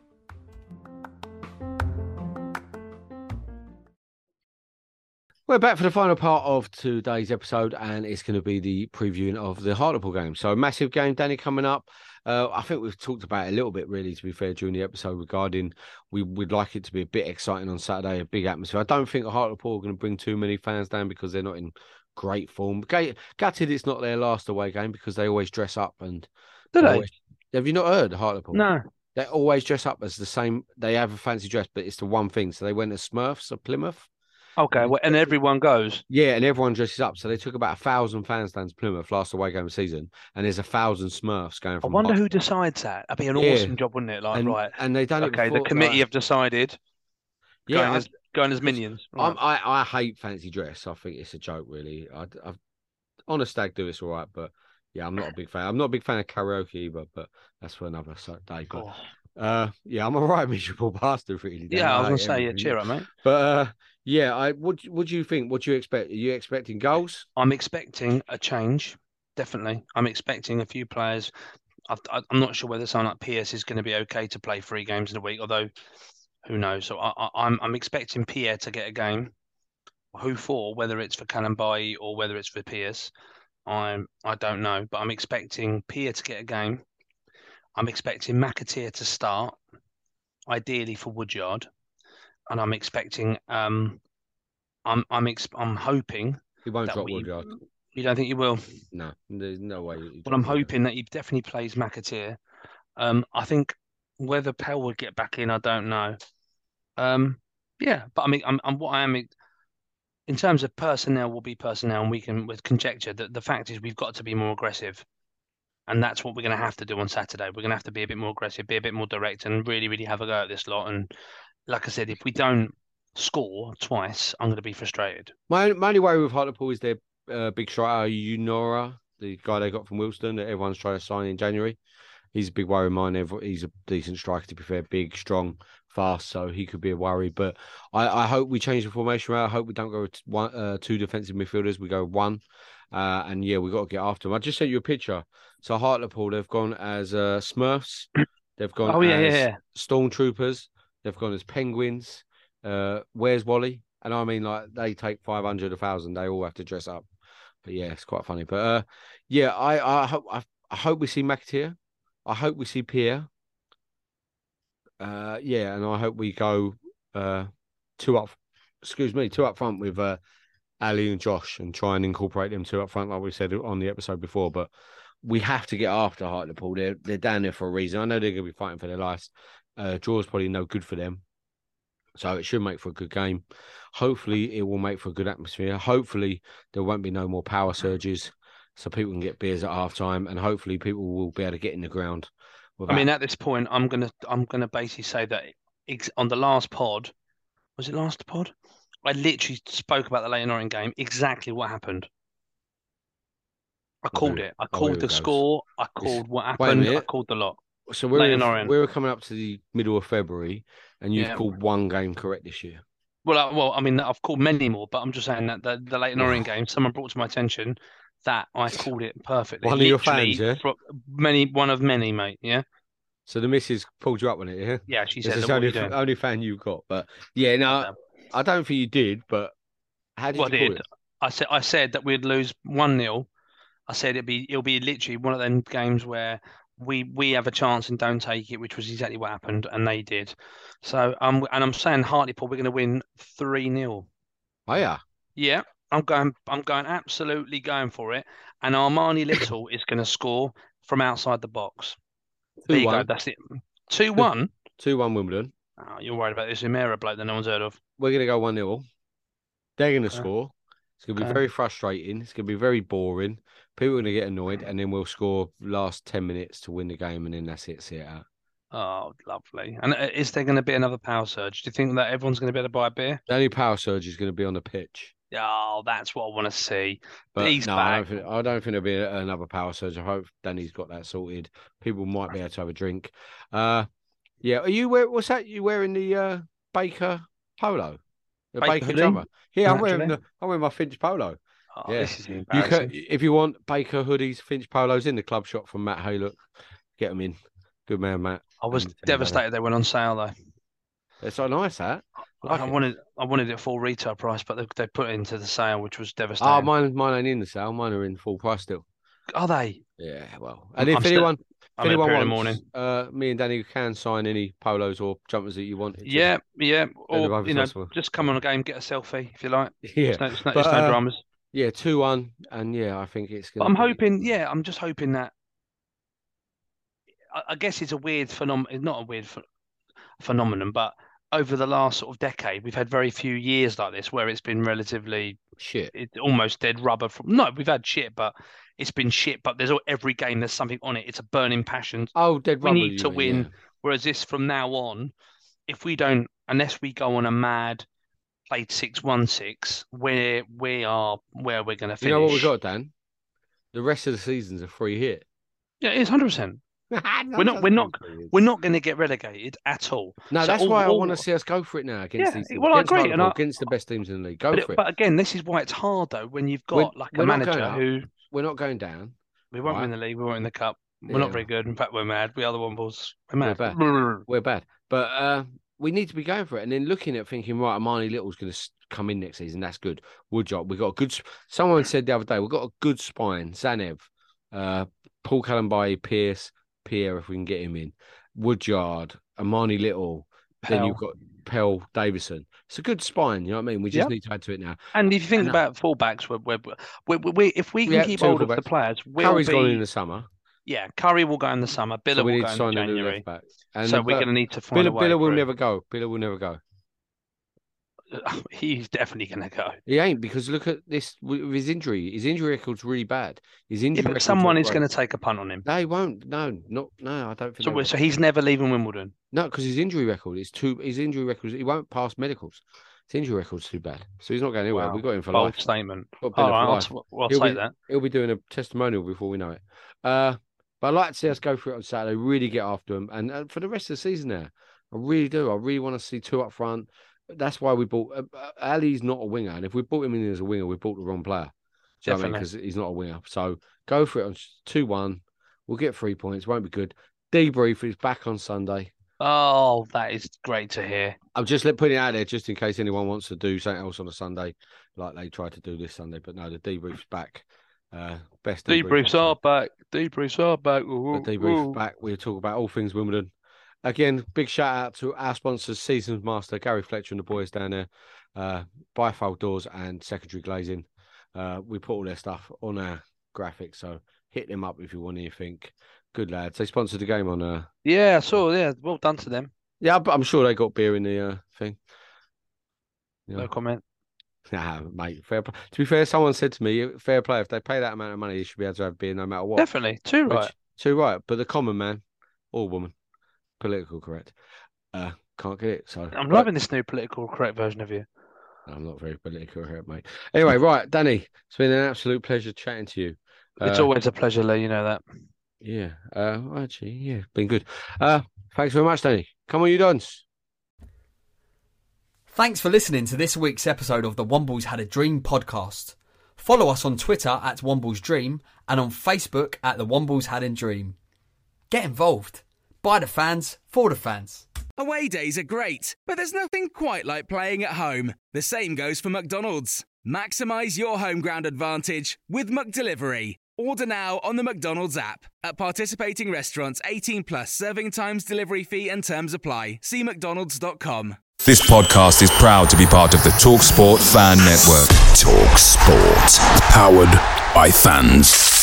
We're back for the final part of today's episode, and it's going to be the previewing of the Hartlepool game. So a massive game, Danny, coming up. Uh, I think we've talked about it a little bit, really, to be fair, during the episode regarding we would like it to be a bit exciting on Saturday, a big atmosphere. I don't think Hartlepool are going to bring too many fans down because they're not in great form. Gutted it's not their last away game because they always dress up. And Do they? always... Have you not heard Hartlepool? No. They always dress up as the same. They have a fancy dress, but it's the one thing. So they went as Smurfs of Plymouth. Okay, well, and everyone goes. Yeah, and everyone dresses up. So they took about a thousand fans down to Plymouth last away game of the season, and there's a thousand Smurfs going I from. wonder Hart- who decides that. That'd be an Yeah. awesome job, wouldn't it? Like, and, right. and they done it. Okay, the before, committee like- have decided. Yeah, going I- as going as minions. I'm, Right. I I hate fancy dress. I think it's a joke, really. I, I've on a stag do it's all right, but yeah, I'm not a big fan. I'm not a big fan of karaoke either, but that's for another so- day. But Oh. uh, yeah, I'm a right miserable bastard, really. Dan. Yeah, I was gonna hate say, yeah, everything. cheer up, mate. But uh, yeah, I what what do you think? What do you expect? Are you expecting goals? I'm expecting a change. Definitely, I'm expecting a few players. I've, I- I'm not sure whether someone like P S is going to be okay to play three games in a week, although who knows? So I, I, I'm I'm expecting Pierre to get a game. Who for? Whether it's for Kalambai or whether it's for Pierce, I'm I don't know. But I'm expecting Pierre to get a game. I'm expecting McAteer to start, ideally for Woodyard, and I'm expecting um, I'm I'm ex- I'm hoping He won't that drop we. Woodyard. You don't think you will? No, there's no way. he But drops I'm Woodyard. hoping that he definitely plays McAteer. Um, I think whether Pell would get back in, I don't know. Um, yeah, but I mean, I'm, I'm what I am. in terms of personnel, will be personnel, and we can with conjecture that the fact is we've got to be more aggressive, and that's what we're going to have to do on Saturday. We're going to have to be a bit more aggressive, be a bit more direct, and really, really have a go at this lot. And like I said, if we don't score twice, I'm going to be frustrated. My, my only worry with Hartlepool is their uh, big striker, Unora, the guy they got from Wilston that everyone's trying to sign in January. He's a big worry of mine. He's a decent striker, to be fair, big, strong, fast, so he could be a worry. But I, I hope we change the formation around. I hope we don't go with one, uh, two defensive midfielders. We go one. Uh, and yeah, we've got to get after them. I just sent you a picture. So Hartlepool, they've gone as uh, Smurfs. They've gone Oh, yeah, as yeah, yeah. Stormtroopers. They've gone as Penguins. Uh, where's Wally? And I mean, like, they take five hundred, one thousand. They all have to dress up. But yeah, it's quite funny. But uh, yeah, I, I, hope, I, I hope we see McAteer. I hope we see Pierre. Uh, yeah, and I hope we go uh, two up, excuse me, two up front with uh, Ali and Josh and try and incorporate them two up front, like we said on the episode before. But we have to get after Hartlepool. They're, they're down there for a reason. I know they're going to be fighting for their lives. Uh, draw's probably no good for them. So it should make for a good game. Hopefully, it will make for a good atmosphere. Hopefully, there won't be no more power surges, so people can get beers at half time, and hopefully, people will be able to get in the ground. I mean, at this point, I'm gonna I'm gonna basically say that ex- on the last pod, was it last pod? I literally spoke about the Leyton Orient game, exactly what happened. I called it. I called the score. I called what happened. I called the lot. So we're in, we're coming up to the middle of February, and you've yeah. called one game correct this year. Well, I, well, I mean, I've called many more, but I'm just saying that the, the Leyton Orient game, someone brought to my attention that I called it perfectly. One Literally, of your fans, yeah? Many, one of many, mate, yeah? So the missus pulled you up on it, yeah? Yeah, she said, it's the only, only fan you've got. But yeah, no, yeah. I don't think you did, but how did well, you call did. it? I said, I said that we'd lose one nil. I said it'd be, it'll be literally one of them games where we we have a chance and don't take it, which was exactly what happened, and they did. So um, and I'm saying Hartlepool, we're going to win three nil. Oh yeah, yeah. I'm going. I'm going absolutely going for it. And Armani Little is going to score from outside the box. Two there you one. go. That's it. Two one. Two one Wimbledon. Oh, you're worried about this Umera bloke that no one's heard of. We're going to go one nil. They're going to okay. score. It's going to be okay. very frustrating. It's going to be very boring. People are going to get annoyed, and then we'll score last ten minutes to win the game, and then that's it. See it out. Oh, lovely. And is there going to be another power surge? Do you think that everyone's going to be able to buy a beer? The only power surge is going to be on the pitch. Oh, that's what I want to see. But He's no, back. I don't, think, I don't think there'll be another power surge. I hope Danny's got that sorted. People might be able to have a drink. Uh, yeah. Are you wear? What's that? You wearing the uh, Baker polo? The Baker, Baker jumper? Yeah, I'm Naturally. wearing the. I'm wearing my Finch polo. Oh, yeah. This is You embarrassing. can, if you want Baker hoodies, Finch polos in the club shop from Matt Haylook, get them in. Good man, Matt. I was devastated they went on sale though. It's so nice that. I, like I it. wanted, I wanted it full retail price, but they, they put it into the sale, which was devastating. Oh, mine, mine ain't in the sale. Mine are in full price still. Are they? Yeah, well, and if I'm anyone, still, if anyone in the wants, morning. uh, me and Danny can sign any polos or jumpers that you want. Yeah, yeah, or you know, possible. just come on a game, get a selfie if you like. Yeah, it's no, it's no, but, it's no uh, dramas. Yeah, two one, and yeah, I think it's. But I'm be... hoping, yeah, I'm just hoping that. I, I guess it's a weird phenomenon. It's not a weird ph- phenomenon, but over the last sort of decade, we've had very few years like this where it's been relatively shit. It's almost dead rubber. From no, we've had shit, but it's been shit. But there's every game there's something on it. It's a burning passion. Oh, dead rubber. We need to mean, win. Yeah. Whereas this, from now on, if we don't, unless we go on a mad played six one six, where we are, where we're going to finish. You know what we got, Dan? The rest of the season's a free hit. Yeah, it's hundred percent. We're not. We're not. We're not going to get relegated at all. No, so that's all, why I all, want to see us go for it now against yeah, these. Well, against I agree, and I, against the best teams in the league. Go but, for it. But again, this is why it's hard though when you've got we're, like we're a manager who we're not going down. We won't right? win the league. We won't win the cup. We're yeah. not very good. In fact, we're mad. We are the Wombles. We're mad. We're bad. we're bad. But uh, we need to be going for it. And then looking at thinking, right, Armani Little's going to come in next season. That's good. Woodjob. We've got a good. Someone said the other day we've got a good spine. Zanev, uh, Paul Kalambaye, Pierce, Pierre, if we can get him in. Woodyard, Armani Little. Pell. Then you've got Pell, Davison. It's a good spine. You know what I mean? We just yep. need to add to it now. And if you think and, about fullbacks, we're, we're, we're, we're, if we can yeah, keep hold of the players, we'll Curry's be... gone in the summer. Yeah, Curry will go in the summer. Billa so we will need go to sign in January. And so we're going to need to find Billa, a way. Billa will it. never go. Billa will never go. he's definitely going to go. He ain't, because look at this with his injury. His injury record's really bad. His injury. Yeah, but someone is going to take a punt on him. No, he won't. No, not no. I don't think. So, so he's never leaving Wimbledon. No, because his injury record is too. His injury record. He won't pass medicals. His injury record's too bad, so he's not going anywhere. Wow. We got him for Bold life. statement. All right, I'll, t- I'll he'll take be, that. He'll be doing a testimonial before we know it. Uh, but I'd like to see us go for it on Saturday. Really get after him, and uh, for the rest of the season now, I really do. I really want to see two up front. That's why we bought uh, Ali's not a winger, and if we bought him in as a winger, we bought the wrong player. Do you know what I mean? Because he's not a winger. So go for it on two one. We'll get three points. Won't be good. Debrief is back on Sunday. Oh, that is great to hear. I'm just putting it out there just in case anyone wants to do something else on a Sunday, like they tried to do this Sunday. But no, the debrief's back. Uh, best debrief debriefs are back. Debriefs are back. Ooh, the debrief ooh. back. We'll talk about all things Wimbledon. Again, big shout out to our sponsors, Seasons Master, Gary Fletcher and the boys down there, uh, Bifold Doors and Secondary Glazing. Uh, we put all their stuff on our graphics, so hit them up if you want anything. Good lads. They sponsored the game on. Uh... Yeah, I saw. Yeah, well done to them. Yeah, but I'm sure they got beer in the uh, thing. Yeah. No comment. Nah, mate. Fair play. To be fair, someone said to me, "Fair play. If they pay that amount of money, you should be able to have beer no matter what." Definitely, too right. Which, too right. But the common man or woman, political correct, uh, can't get it. So I'm but... loving this new political correct version of you. I'm not very political correct, mate. Anyway, right, Danny, it's been an absolute pleasure chatting to you. It's uh, always a pleasure, Lee. You know that. Yeah. Uh, actually, yeah, been good. Uh, thanks very much, Danny. Come on, you dons. Thanks for listening to this week's episode of the Wombles Had a Dream podcast. Follow us on Twitter at Wombles Dream and on Facebook at the Wombles Had a Dream. Get involved. By the fans, for the fans. Away days are great, but there's nothing quite like playing at home. The same goes for McDonald's. Maximise your home ground advantage with McDelivery. Order now on the McDonald's app. At participating restaurants, eighteen plus, serving times, delivery fee and terms apply. See mcdonalds dot com. This podcast is proud to be part of the TalkSport Fan Network. TalkSport. Powered by fans.